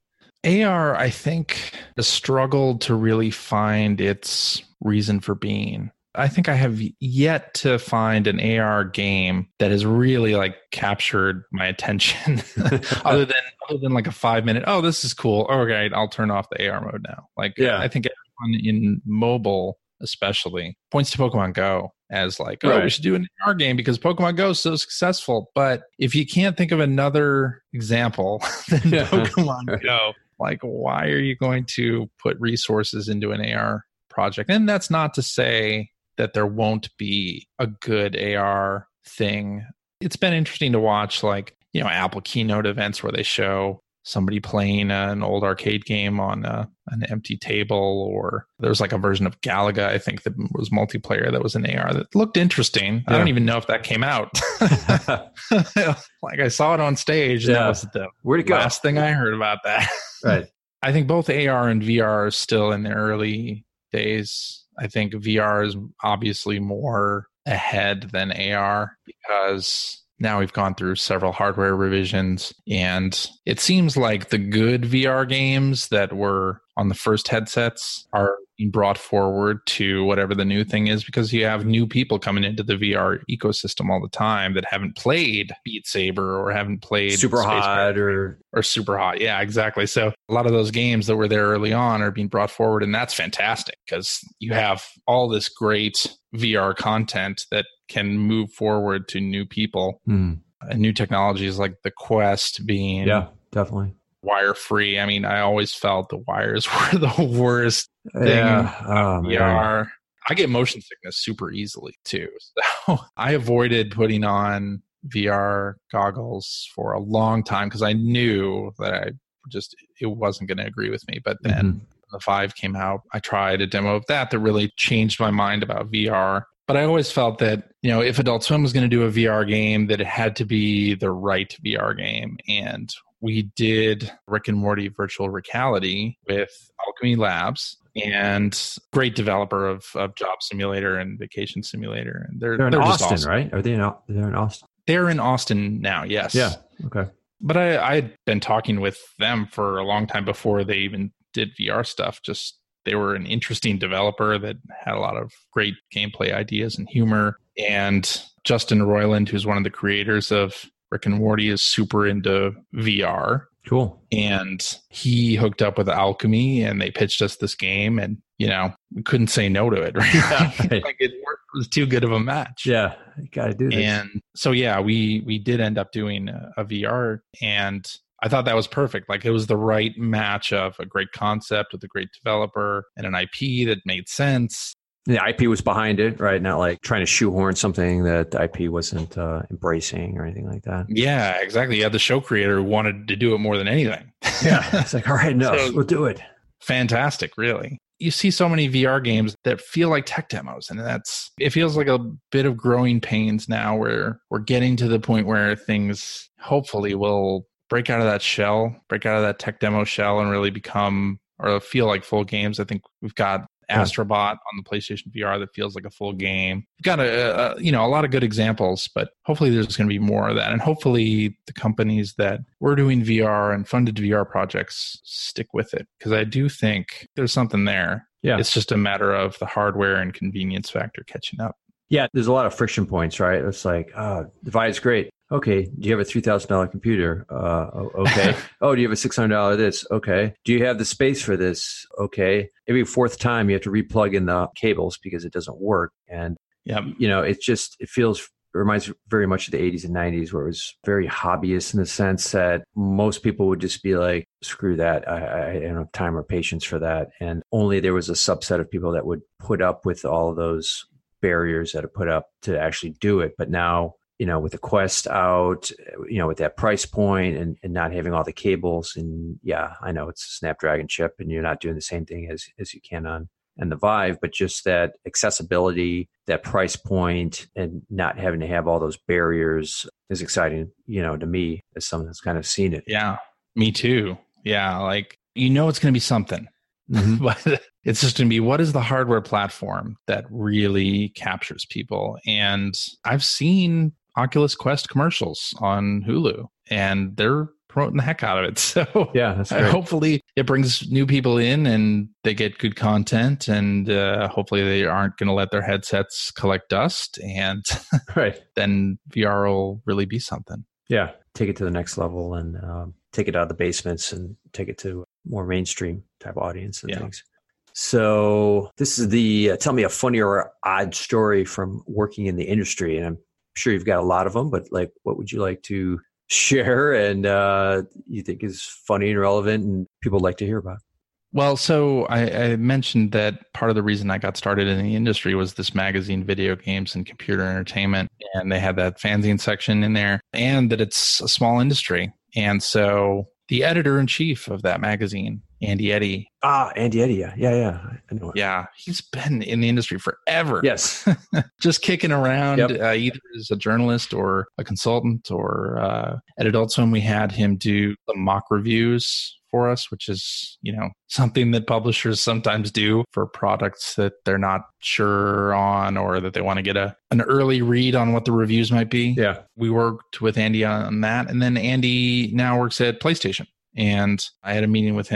AR, I think, has struggled to really find its reason for being. I think I have yet to find an AR game that has really captured my attention other than like a 5-minute, oh, this is cool. Okay, I'll turn off the AR mode now. I think everyone in mobile especially points to Pokemon Go as we should do an AR game because Pokemon Go is so successful. But if you can't think of another example than Pokemon Go, why are you going to put resources into an AR project? And that's not to say that there won't be a good AR thing. It's been interesting to watch Apple keynote events where they show somebody playing an old arcade game on an empty table, or there was a version of Galaga, I think, that was multiplayer that was an AR that looked interesting. Yeah. I don't even know if that came out. I saw it on stage. And that was the last thing I heard about that. Right. I think both AR and VR are still in their early days. I think VR is obviously more ahead than AR because now we've gone through several hardware revisions, and it seems like the good VR games that were on the first headsets are being brought forward to whatever the new thing is, because you have new people coming into the VR ecosystem all the time that haven't played Beat Saber or haven't played Super Hot or Super Hot. Yeah, exactly. So a lot of those games that were there early on are being brought forward, and that's fantastic because you have all this great VR content that can move forward to new people. And new technologies like the Quest being definitely wire-free. I mean, I always felt the wires were the worst thing VR. I get motion sickness super easily too. So I avoided putting on VR goggles for a long time because I knew that it wasn't going to agree with me. But then the Vive came out. I tried a demo of that really changed my mind about VR. But I always felt that, if Adult Swim was going to do a VR game, that it had to be the right VR game. And we did Rick and Morty Virtual Reality with Alchemy Labs, and great developer of Job Simulator and Vacation Simulator. And they're in Austin, awesome. Right? Are they they're in Austin? They're in Austin now, yes. Yeah, okay. But I had been talking with them for a long time before they even did VR stuff. They were an interesting developer that had a lot of great gameplay ideas and humor. And Justin Roiland, who's one of the creators of Rick and Morty, is super into VR. Cool. And he hooked up with Alchemy, and they pitched us this game, and we couldn't say no to it. Right? Yeah, right. Like it was too good of a match. Yeah, you got to do this. And so we did end up doing a VR, and I thought that was perfect. Like it was the right match of a great concept with a great developer and an IP that made sense. The IP was behind it, right? Not like trying to shoehorn something that the IP wasn't embracing or anything like that. Yeah, exactly. You had the show creator who wanted to do it more than anything. Yeah. It's like, all right, enough. So, we'll do it. Fantastic, really. You see so many VR games that feel like tech demos, and it feels like a bit of growing pains now where we're getting to the point where things hopefully will break out of that tech demo shell and really become or feel like full games. I think we've got Astrobot on the PlayStation VR that feels like a full game. We've got a lot of good examples, but hopefully there's going to be more of that. And hopefully the companies that were doing VR and funded VR projects stick with it, because I do think there's something there. Yeah. It's just a matter of the hardware and convenience factor catching up. Yeah, there's a lot of friction points, right? It's like, the Vive's great. Okay. Do you have a $3,000 computer? Okay. Oh, do you have a $600 this? Okay. Do you have the space for this? Okay. Every fourth time you have to replug in the cables because it doesn't work. And, it reminds very much of the 80s and 90s where it was very hobbyist in the sense that most people would just be like, screw that. I don't have time or patience for that. And only there was a subset of people that would put up with all of those barriers that are put up to actually do it. But now, with the Quest out, with that price point and not having all the cables, and I know it's a Snapdragon chip and you're not doing the same thing as you can on the Vive, but just that accessibility, that price point, and not having to have all those barriers is exciting, to me as someone that's kind of seen it. Yeah, me too. Yeah, like, it's going to be something. But it's just going to be, what is the hardware platform that really captures people? And I've seen Oculus Quest commercials on Hulu, and they're promoting the heck out of it. So yeah, that's great. Hopefully it brings new people in and they get good content, and hopefully they aren't going to let their headsets collect dust, and right. Then VR will really be something. Yeah, take it to the next level and take it out of the basements and take it to more mainstream type audience and things. So this is the tell me a funny or odd story from working in the industry. And I'm sure you've got a lot of them, but like, what would you like to share and you think is funny and relevant and people like to hear about? Well, so I mentioned that part of the reason I got started in the industry was this magazine, Video Games and Computer Entertainment, and they had that fanzine section in there, and that it's a small industry. And so the editor-in-chief of that magazine, Andy Eddy. Andy Eddy, yeah. I know him. Yeah, he's been in the industry forever. Yes. Just kicking around, either as a journalist or a consultant, or at Adult Swim, we had him do the mock reviews for us, which is, something that publishers sometimes do for products that they're not sure on, or that they want to get an early read on what the reviews might be. Yeah. We worked with Andy on that. And then Andy now works at PlayStation. And I had a meeting with him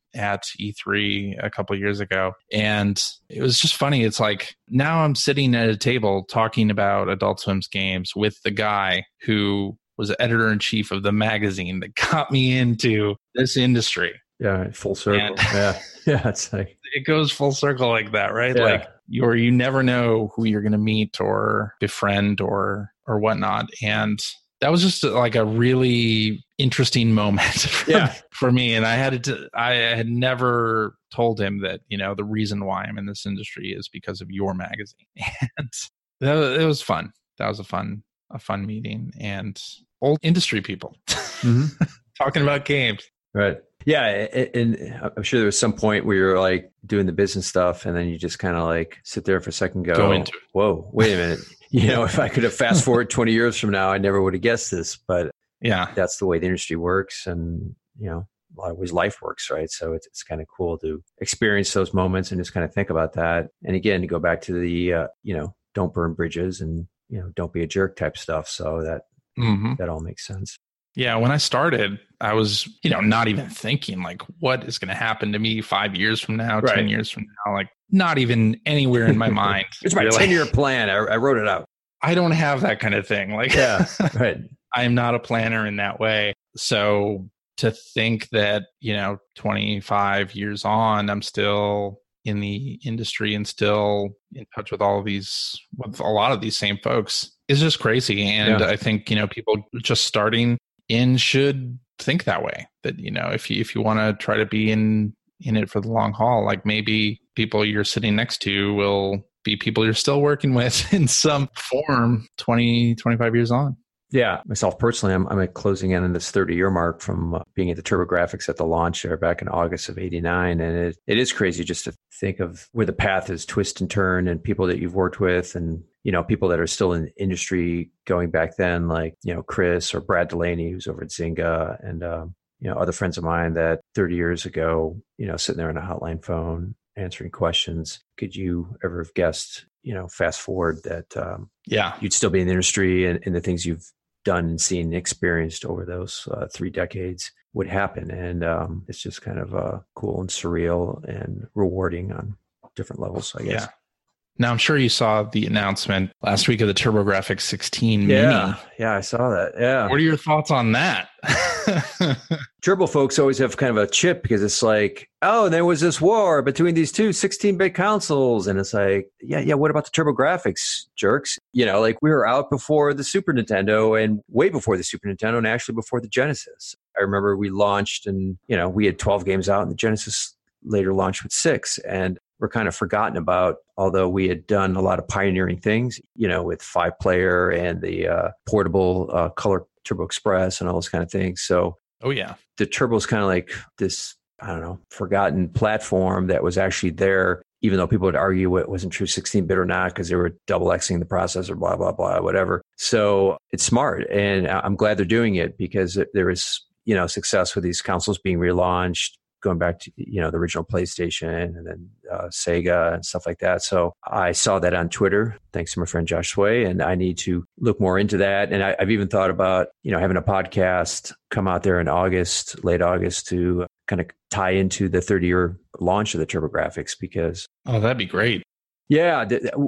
at E3 a couple of years ago. And it was just funny. It's like now I'm sitting at a table talking about Adult Swim's games with the guy who was editor-in-chief of the magazine that got me into this industry. Yeah, full circle. And yeah, it's like it goes full circle like that, right? Yeah. Like you never know who you're going to meet or befriend or whatnot. And that was just like a really interesting moment for me. And I had never told him that, the reason why I'm in this industry is because of your magazine. And it was fun. That was a fun meeting, and old industry people talking about games. Right. Yeah. And I'm sure there was some point where you're like doing the business stuff and then you just kind of like sit there for a second and go into it. Whoa, wait a minute. If I could have fast forward 20 years from now, I never would have guessed this, but yeah, that's the way the industry works. And, a lot of ways life works, right? So it's kind of cool to experience those moments and just kind of think about that. And again, to go back to the, don't burn bridges and, don't be a jerk type stuff. So that all makes sense. Yeah, when I started, I was, not even thinking like, what is going to happen to me 5 years from now, 10 years from now, like not even anywhere in my mind. It's my 10-year plan. I wrote it out. I don't have that kind of thing. Like, yeah, right. I am not a planner in that way. So to think that, 25 years on, I'm still in the industry and still in touch with with a lot of these same folks is just crazy. And I think, people just starting in should think that way, that, if you want to try to be in it for the long haul, like maybe people you're sitting next to will be people you're still working with in some form 20, 25 years on. Yeah. Myself personally, I'm closing in on this 30-year mark from being at the TurboGrafx at the launch there back in August of 89. And it is crazy just to think of where the path is twist and turn and people that you've worked with and, people that are still in the industry going back then, like, Chris or Brad Delaney, who's over at Zynga, and, other friends of mine that 30 years ago, sitting there on a hotline phone, answering questions. Could you ever have guessed, fast forward that, you'd still be in the industry and the things you've done and seen and experienced over those 3 decades would happen. And it's just kind of cool and surreal and rewarding on different levels, I guess. Yeah. Now, I'm sure you saw the announcement last week of the TurboGrafx 16 Mini. Yeah, I saw that. Yeah. What are your thoughts on that? Turbo folks always have kind of a chip because it's like, oh, there was this war between these two 16-bit consoles. And it's like, yeah, what about the TurboGrafx, jerks? Like we were out before the Super Nintendo and way before the Super Nintendo and actually before the Genesis. I remember we launched and, we had 12 games out and the Genesis later launched with 6. And we're kind of forgotten about, although we had done a lot of pioneering things, with 5-player and the portable color Turbo Express and all those kind of things. So, the Turbo's kind of like this, I don't know, forgotten platform that was actually there, even though people would argue it wasn't true 16-bit or not because they were double Xing the processor, blah, blah, blah, whatever. So it's smart. And I'm glad they're doing it because there is, success with these consoles being relaunched, going back to, the original PlayStation and then Sega and stuff like that. So I saw that on Twitter, thanks to my friend Josh Sway, and I need to look more into that. And I've even thought about, having a podcast come out there in August, late August, to kind of tie into the 30-year launch of the TurboGrafx because... Oh, that'd be great. Yeah.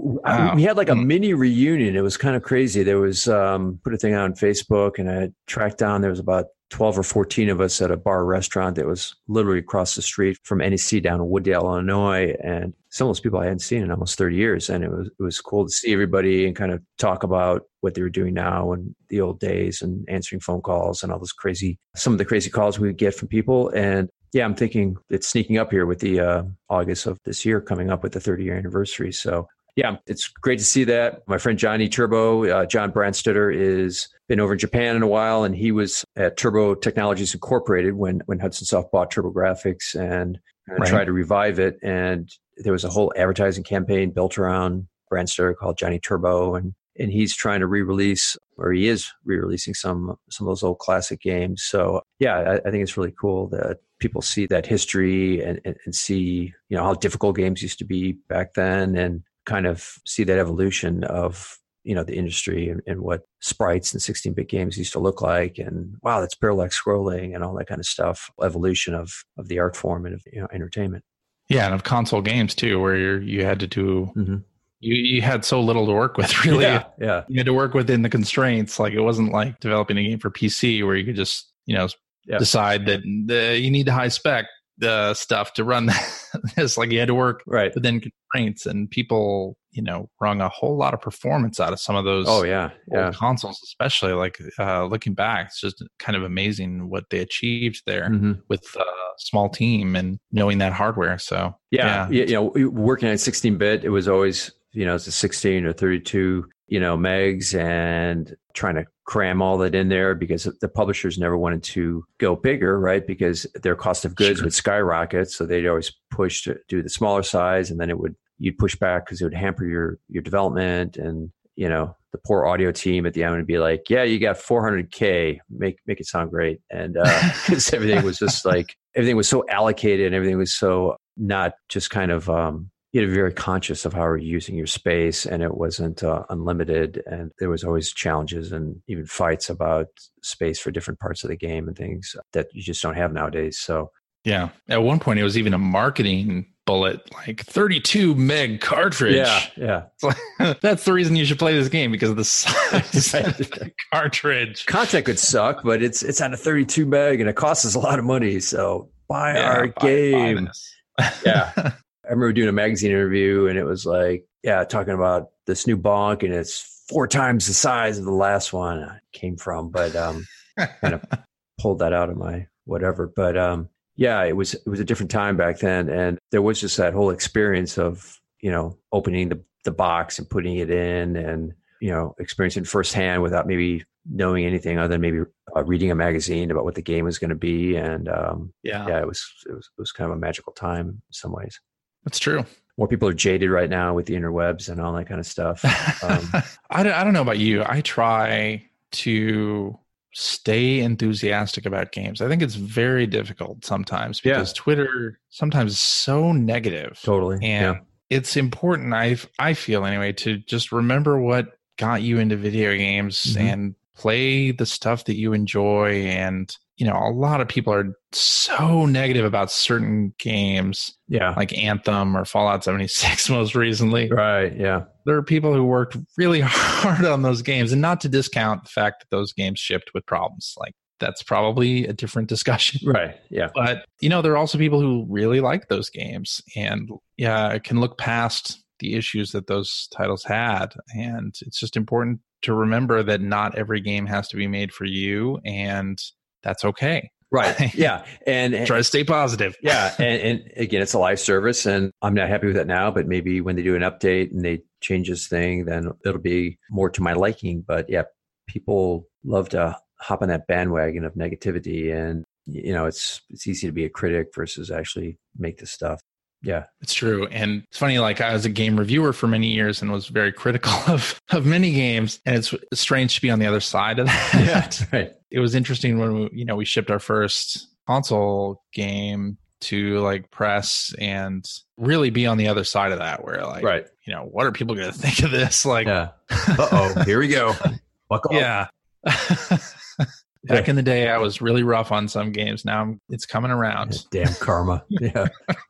We had like a mini reunion. It was kind of crazy. There was, put a thing out on Facebook and I tracked down, there was about 12 or 14 of us at a bar restaurant that was literally across the street from NEC down in Wooddale, Illinois. And some of those people I hadn't seen in almost 30 years. And it was cool to see everybody and kind of talk about what they were doing now and the old days and answering phone calls and all those some of the crazy calls we would get from people. And yeah, I'm thinking it's sneaking up here with the August of this year coming up with the 30-year anniversary. So yeah, it's great to see that. My friend Johnny Turbo, John Brandstetter, is been over in Japan in a while, and he was at Turbo Technologies Incorporated when Hudson Soft bought TurboGrafx and tried to revive it. And there was a whole advertising campaign built around Brandstetter called Johnny Turbo, and he's trying to re-release, or he is re-releasing some of those old classic games. So yeah, I think it's really cool that people see that history and see how difficult games used to be back then, and kind of see that evolution of the industry and what sprites and 16-bit games used to look like. And wow, that's parallax scrolling and all that kind of stuff. Evolution of the art form and of entertainment. Yeah, and of console games too, where you had to do, you had so little to work with, really. Yeah. You had to work within the constraints. Like, it wasn't like developing a game for PC where you could just, decide that you need the high spec stuff to run this. Like, you had to work within constraints, and people, wrung a whole lot of performance out of some of those old consoles, especially. Like, looking back, it's just kind of amazing what they achieved there with a small team and knowing that hardware. So working on 16-bit, it was always, it's a 16 or 32, megs, and trying to cram all that in there because the publishers never wanted to go bigger, right? Because their cost of goods would skyrocket. So they'd always push to do the smaller size, and then you'd push back because it would hamper your development. And, the poor audio team at the end would be like, yeah, you got 400K, make it sound great. And because everything was just like, everything was so allocated and everything was so not just kind of, you're very conscious of how you're using your space, and it wasn't unlimited. And there was always challenges and even fights about space for different parts of the game and things that you just don't have nowadays. So yeah, at one point it was even a marketing bullet, like 32 meg cartridge. Yeah. That's the reason you should play this game, because of the size of the cartridge. Content could suck, but it's on a 32 meg and it costs us a lot of money. So buy our game. Yeah. I remember doing a magazine interview, and it was like, talking about this new bonk, and it's 4 times the size of the last one I came from, but kind of pulled that out of my whatever. But it was a different time back then, and there was just that whole experience of opening the box and putting it in, and experiencing firsthand without maybe knowing anything other than maybe reading a magazine about what the game was going to be. And it was kind of a magical time in some ways. That's true. More people are jaded right now with the interwebs and all that kind of stuff. I don't know about you. I try to stay enthusiastic about games. I think it's very difficult sometimes because Twitter sometimes is so negative. Totally. And it's important, I feel anyway, to just remember what got you into video games and play the stuff that you enjoy. And a lot of people are so negative about certain games, like Anthem or Fallout 76 most recently. Right, yeah. There are people who worked really hard on those games, and not to discount the fact that those games shipped with problems. Like, that's probably a different discussion. Right, yeah. But, there are also people who really like those games and, can look past the issues that those titles had. And it's just important to remember that not every game has to be made for you, and that's okay. Right. Yeah. And try to stay positive. Yeah. And again, it's a live service, and I'm not happy with it now, but maybe when they do an update and they change this thing, then it'll be more to my liking. But people love to hop on that bandwagon of negativity, and it's easy to be a critic versus actually make this stuff. Yeah, it's true. And it's funny, like, I was a game reviewer for many years and was very critical of many games. And it's strange to be on the other side of that. Yeah, that's right. It was interesting when we shipped our first console game to like press and really be on the other side of that, where like, what are people going to think of this? Like, here we go. Buckle up. Back in the day, I was really rough on some games. Now it's coming around. Damn karma. Yeah.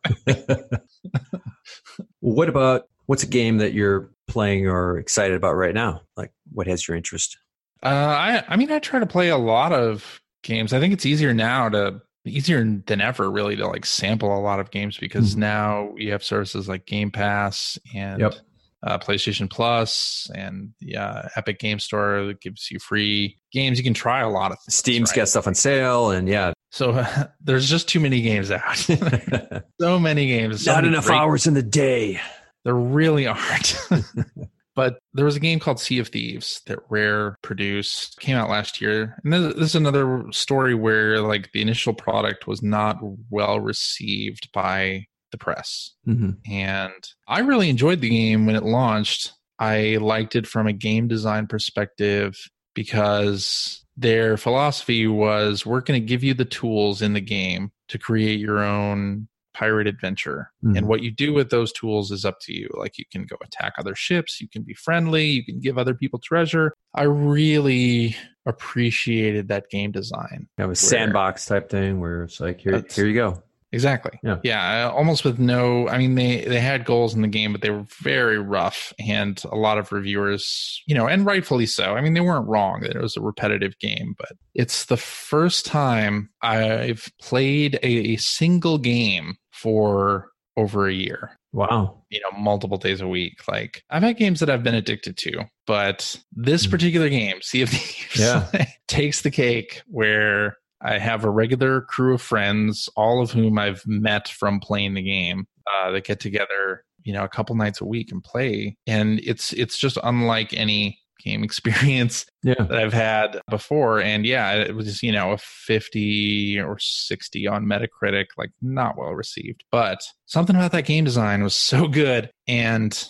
What's a game that you're playing or excited about right now? Like, what has your interest? I try to play a lot of games. I think it's easier than ever, really, to like sample a lot of games, because now you have services like Game Pass and PlayStation Plus and Epic Game Store that gives you free games. You can try a lot of things. Steam's got stuff on sale, and so there's just too many games out. So many games. Not enough hours in the day. There really aren't. But there was a game called Sea of Thieves that Rare produced, came out last year. And this is another story where like the initial product was not well received by the press. And I really enjoyed the game when it launched. I liked it from a game design perspective because their philosophy was, we're going to give you the tools in the game to create your own pirate adventure. And what you do with those tools is up to you. Like you can go attack other ships, you can be friendly, you can give other people treasure. I really appreciated that game design. Kind of a sandbox type thing where it's like, here you go. Exactly. Yeah. Almost with no, I mean, they had goals in the game, but they were very rough. And a lot of reviewers, and rightfully so. I mean, they weren't wrong that it was a repetitive game, but it's the first time I've played a single game for over a year. Wow. Multiple days a week. Like I've had games that I've been addicted to, but this particular game, Sea of Thieves, takes the cake where I have a regular crew of friends, all of whom I've met from playing the game, that get together, a couple nights a week and play. And it's just unlike any game experience that I've had before. And it was, a 50 or 60 on Metacritic, like not well received. But something about that game design was so good. And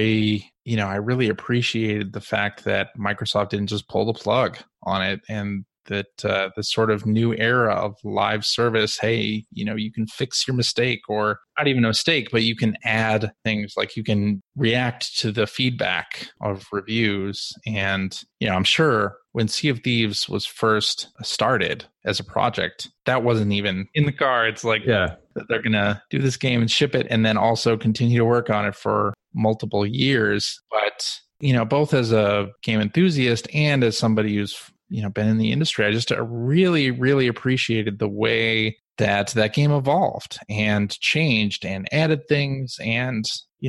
I really appreciated the fact that Microsoft didn't just pull the plug on it, and that this sort of new era of live service, hey, you can fix your mistake, or not even a mistake, but you can add things like you can react to the feedback of reviews. And, I'm sure when Sea of Thieves was first started as a project, that wasn't even in the cards. Like that they're going to do this game and ship it and then also continue to work on it for multiple years. But, both as a game enthusiast and as somebody who's been in the industry, I just really, really appreciated the way that game evolved and changed and added things. And,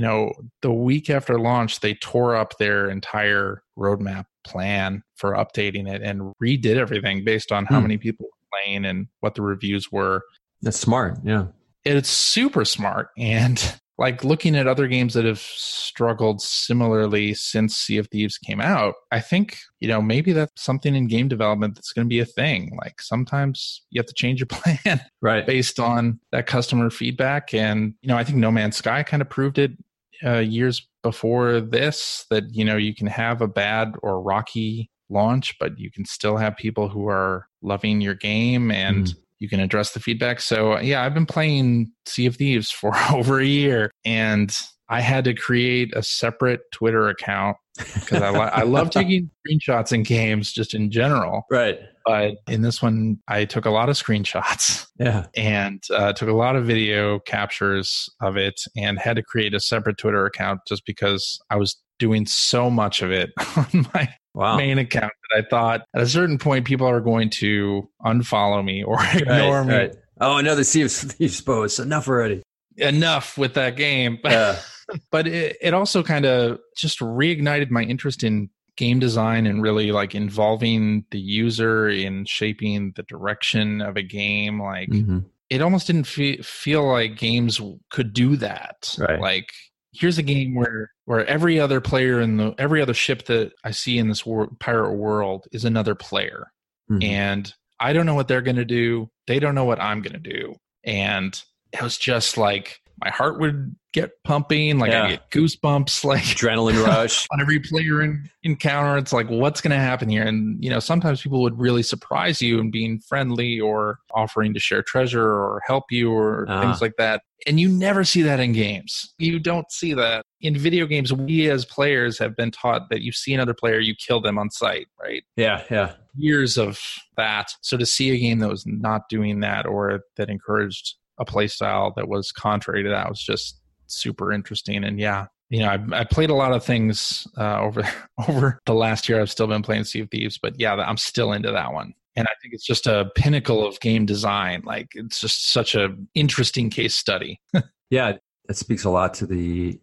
the week after launch, they tore up their entire roadmap plan for updating it and redid everything based on how many people were playing and what the reviews were. That's smart. Yeah. It's super smart. And like looking at other games that have struggled similarly since Sea of Thieves came out, I think, maybe that's something in game development that's going to be a thing. Like sometimes you have to change your plan based on that customer feedback. And, I think No Man's Sky kind of proved it years before this, that, you can have a bad or rocky launch, but you can still have people who are loving your game and you can address the feedback. So I've been playing Sea of Thieves for over a year, and I had to create a separate Twitter account because I love taking screenshots in games just in general. Right. But in this one, I took a lot of screenshots and took a lot of video captures of it and had to create a separate Twitter account just because I was doing so much of it on my main account that I thought at a certain point people are going to unfollow me or ignore me. Right. Oh, another Sea of Thieves post. Enough already. Enough with that game. But it also kind of just reignited my interest in game design and really like involving the user in shaping the direction of a game. Like it almost didn't feel like games could do that. Right. Like here's a game where every other player in every other ship that I see in this pirate world is another player. And I don't know what they're going to do. They don't know what I'm going to do. And it was just like my heart would get pumping, like I get goosebumps, like adrenaline rush on every player encounter. It's like, what's going to happen here? And, sometimes people would really surprise you in being friendly or offering to share treasure or help you or things like that. And you never see that in games. You don't see that. In video games, we as players have been taught that you see another player, you kill them on sight, right? Yeah. Years of that. So to see a game that was not doing that or that encouraged a play style that was contrary to that was just super interesting. And I played a lot of things over the last year. I've still been playing Sea of Thieves, but I'm still into that one. And I think it's just a pinnacle of game design. Like it's just such an interesting case study. Yeah, that speaks a lot to the,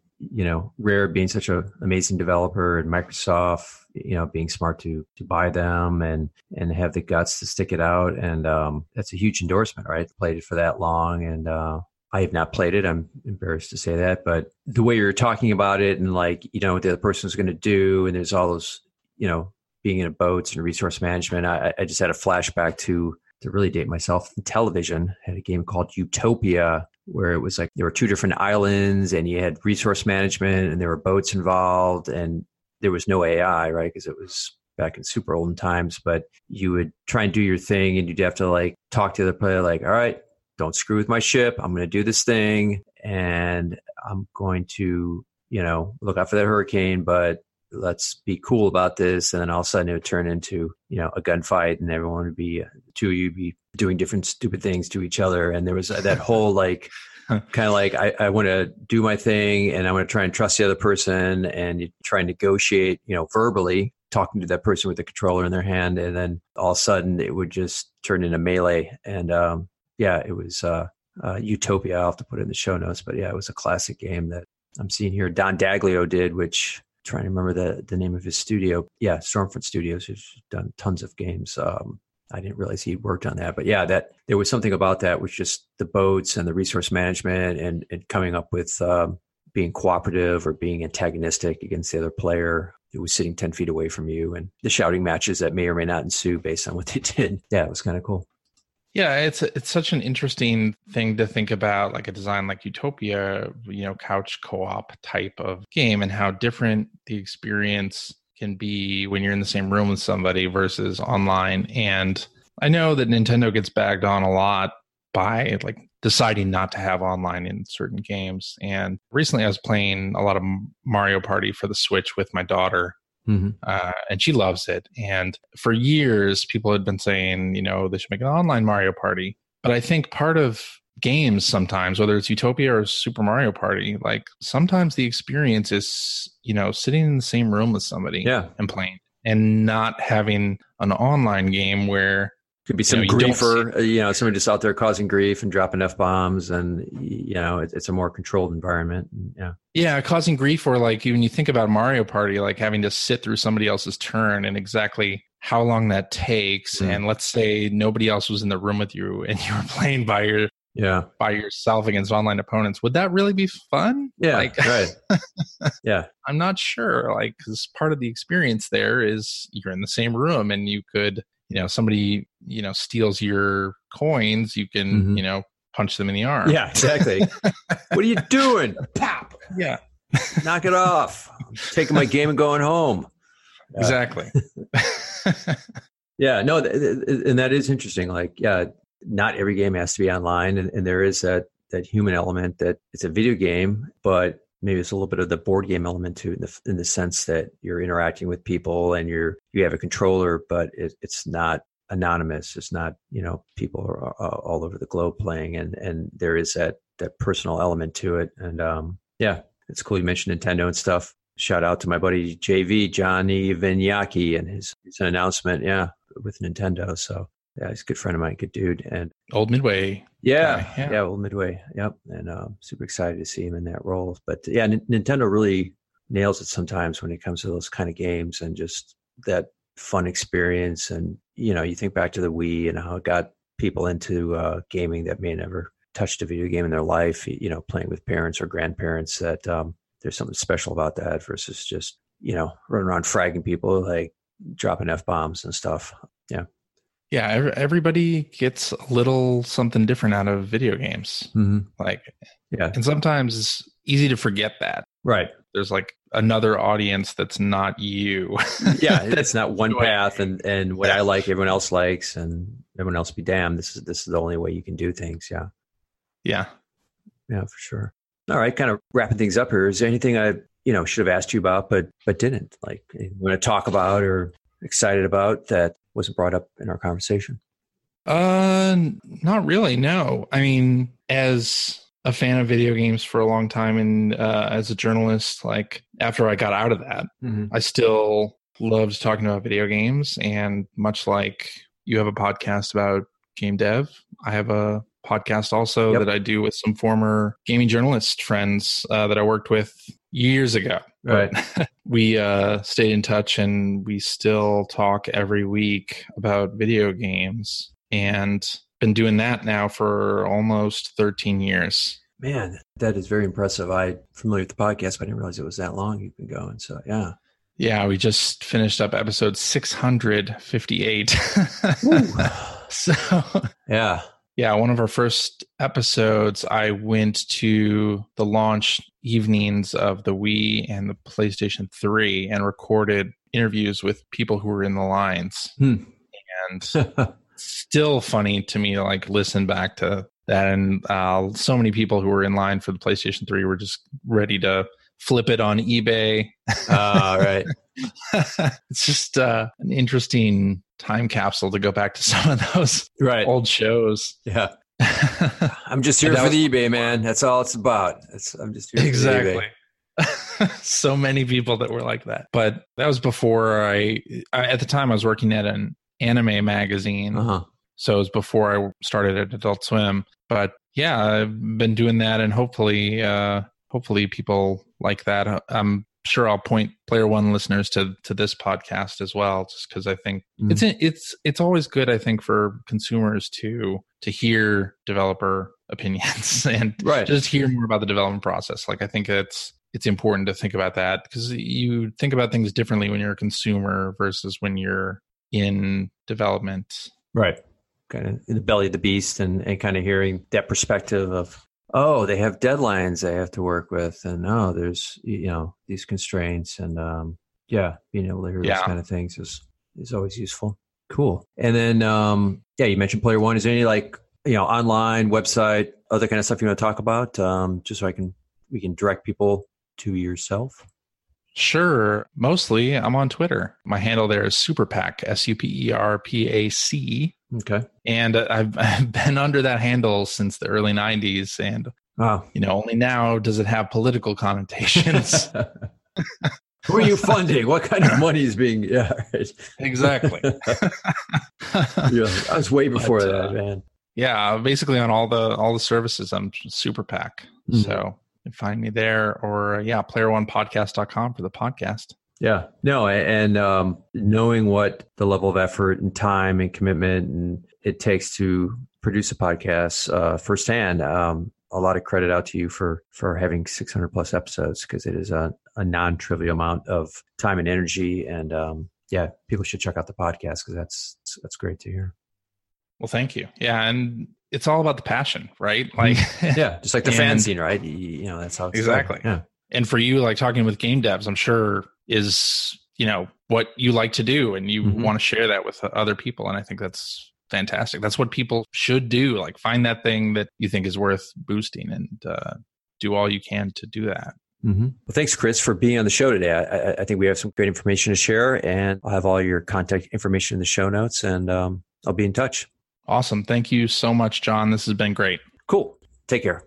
Rare being such an amazing developer and Microsoft, being smart to buy them and have the guts to stick it out. And that's a huge endorsement, right? Played it for that long. And I have not played it. I'm embarrassed to say that. But the way you're talking about it and like, what the other person's going to do, and there's all those, being in boats and resource management. I just had a flashback to really date myself. In television, I had a game called Utopia, where it was like there were two different islands and you had resource management and there were boats involved and there was no AI, right? Because it was back in super olden times, but you would try and do your thing and you'd have to like talk to the other player like, all right, don't screw with my ship. I'm going to do this thing and I'm going to, look out for that hurricane, but let's be cool about this. And then all of a sudden it would turn into, a gunfight and everyone would be, two of you be doing different stupid things to each other. And there was that whole like, kind of like, I want to do my thing and I want to try and trust the other person, and you try and negotiate, verbally, talking to that person with the controller in their hand. And then all of a sudden it would just turn into melee. And it was Utopia. I'll have to put it in the show notes. But yeah, it was a classic game that I'm seeing here. Don Daglio did, which I'm trying to remember the name of his studio. Yeah, Stormfront Studios, who's done tons of games. I didn't realize he worked on that. But yeah, that there was something about that, which just the boats and the resource management and coming up with being cooperative or being antagonistic against the other player who was sitting 10 feet away from you, and the shouting matches that may or may not ensue based on what they did. Yeah, it was kind of cool. Yeah, it's such an interesting thing to think about, like a design like Utopia, couch co-op type of game, and how different the experience can be when you're in the same room with somebody versus online. And I know that Nintendo gets bagged on a lot by like deciding not to have online in certain games. And recently I was playing a lot of Mario Party for the Switch with my daughter. Mm-hmm. And she loves it. And for years, people had been saying, they should make an online Mario Party. But I think part of games sometimes, whether it's Utopia or Super Mario Party, like sometimes the experience is, sitting in the same room with somebody and playing, and not having an online game where could be some griefer, somebody just out there causing grief and dropping F-bombs, and, it's a more controlled environment. Yeah, causing grief, or like even you think about Mario Party, like having to sit through somebody else's turn and exactly how long that takes. And let's say nobody else was in the room with you and you were playing by yourself against online opponents. Would that really be fun? Yeah, right. Yeah. I'm not sure, because part of the experience there is you're in the same room, and you could, somebody, steals your coins, you can, punch them in the arm. Yeah, exactly. What are you doing? Pop. Yeah. Knock it off. I'm taking my game and going home. Exactly. Yeah, no, and that is interesting. Like, yeah, not every game has to be online, and there is that human element, that it's a video game, but maybe it's a little bit of the board game element too, in the sense that you're interacting with people and you have a controller, but it's not anonymous. It's not, people are all over the globe playing, and there is that personal element to it. And it's cool you mentioned Nintendo and stuff. Shout out to my buddy JV, Johnny Vignacchi, and his announcement, with Nintendo. So yeah, he's a good friend of mine, good dude. And Old Midway. Yeah, Old Midway. Yep. And super excited to see him in that role. But yeah, Nintendo really nails it sometimes when it comes to those kind of games, and just that fun experience. And, you think back to the Wii and how it got people into gaming that may never touched a video game in their life, playing with parents or grandparents, that there's something special about that versus just, running around fragging people, like dropping F-bombs and stuff. Yeah. Yeah, everybody gets a little something different out of video games. Mm-hmm. And sometimes it's easy to forget that. Right. There's like another audience that's not you. Yeah, it's not one path, and what I like, everyone else likes, and everyone else be damned. This is the only way you can do things. Yeah. Yeah. Yeah, for sure. All right, kind of wrapping things up here. Is there anything I should have asked you about but didn't, like you want to talk about or excited about that wasn't brought up in our conversation? Not really. No. I mean, as a fan of video games for a long time, and as a journalist, like after I got out of that, I still loved talking about video games. And much like you have a podcast about game dev, I have a podcast also that I do with some former gaming journalist friends that I worked with years ago. Right. We stayed in touch, and we still talk every week about video games, and been doing that now for almost 13 years. Man, that is very impressive. I'm familiar with the podcast, but I didn't realize it was that long you've been going. So, yeah. Yeah, we just finished up episode 658. So, yeah, one of our first episodes, I went to the launch evenings of the Wii and the PlayStation 3 and recorded interviews with people who were in the lines. And still funny to me to like listen back to that. And so many people who were in line for the PlayStation 3 were just ready to flip it on eBay. Right. It's just an interesting time capsule to go back to some of those old shows. Yeah. I'm just here for the eBay, man. That's all it's about. I'm just here for the eBay. So many people that were like that. But that was before I at the time I was working at an anime magazine. So it was before I started at Adult Swim. But yeah, I've been doing that, and hopefully people like that. I'm sure I'll point Player One listeners to this podcast as well, just because I think it's always good, I think, for consumers to hear developer opinions and just hear more about the development process. Like, I think it's important to think about that, because you think about things differently when you're a consumer versus when you're in development. Right. Kind of in the belly of the beast, and kind of hearing that perspective of, oh, they have deadlines they have to work with, and there's these constraints, and being able to hear those kind of things is always useful. Cool. And then you mentioned Player One. Is there any online website, other kind of stuff you want to talk about? Just so we can direct people to yourself. Sure. Mostly I'm on Twitter. My handle there is Superpac, SUPERPAC. Okay. And I've been under that handle since the early 90s. And, only now does it have political connotations. Who are you funding? What kind of money is being... Yeah, right. Exactly. I was way before that, man. Yeah, basically on all the services, I'm Superpac. Mm-hmm. So you can find me there, or playeronepodcast.com for the podcast. Yeah. No, and knowing what the level of effort and time and commitment and it takes to produce a podcast firsthand, a lot of credit out to you for having 600 plus episodes, because it is a non-trivial amount of time and energy. And people should check out the podcast, because that's great to hear. Well, thank you. Yeah, and it's all about the passion, right? Like, just like the fan scene, right? That's how it's exactly. Yeah. And for you, like talking with game devs, I'm sure is, what you like to do, and you want to share that with other people. And I think that's fantastic. That's what people should do. Like, find that thing that you think is worth boosting, and do all you can to do that. Mm-hmm. Well, thanks, Chris, for being on the show today. I think we have some great information to share, and I'll have all your contact information in the show notes, and I'll be in touch. Awesome. Thank you so much, John. This has been great. Cool. Take care.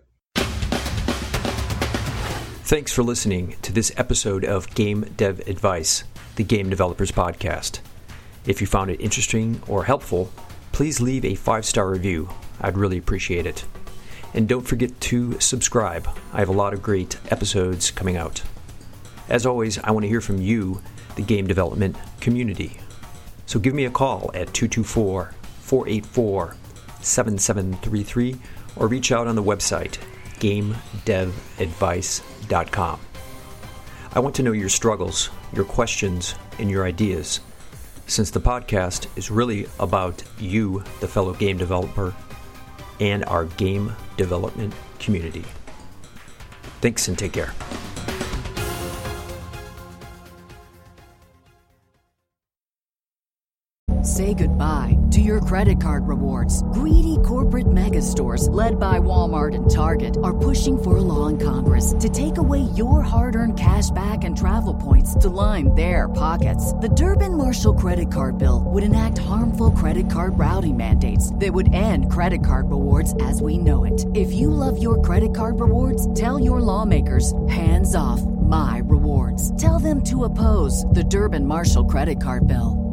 Thanks for listening to this episode of Game Dev Advice, the Game Developers Podcast. If you found it interesting or helpful, please leave a 5-star review. I'd really appreciate it. And don't forget to subscribe. I have a lot of great episodes coming out. As always, I want to hear from you, the game development community. So give me a call at 224-484-7733 or reach out on the website, gamedevadvice.com. I want to know your struggles, your questions, and your ideas, since the podcast is really about you, the fellow game developer, and our game development community. Thanks, and take care. Say goodbye to your credit card rewards. Greedy corporate mega stores, led by Walmart and Target, are pushing for a law in Congress to take away your hard-earned cash back and travel points to line their pockets. The Durbin-Marshall credit card bill would enact harmful credit card routing mandates that would end credit card rewards as we know it. If you love your credit card rewards, tell your lawmakers, hands off my rewards. Tell them to oppose the Durbin-Marshall credit card bill.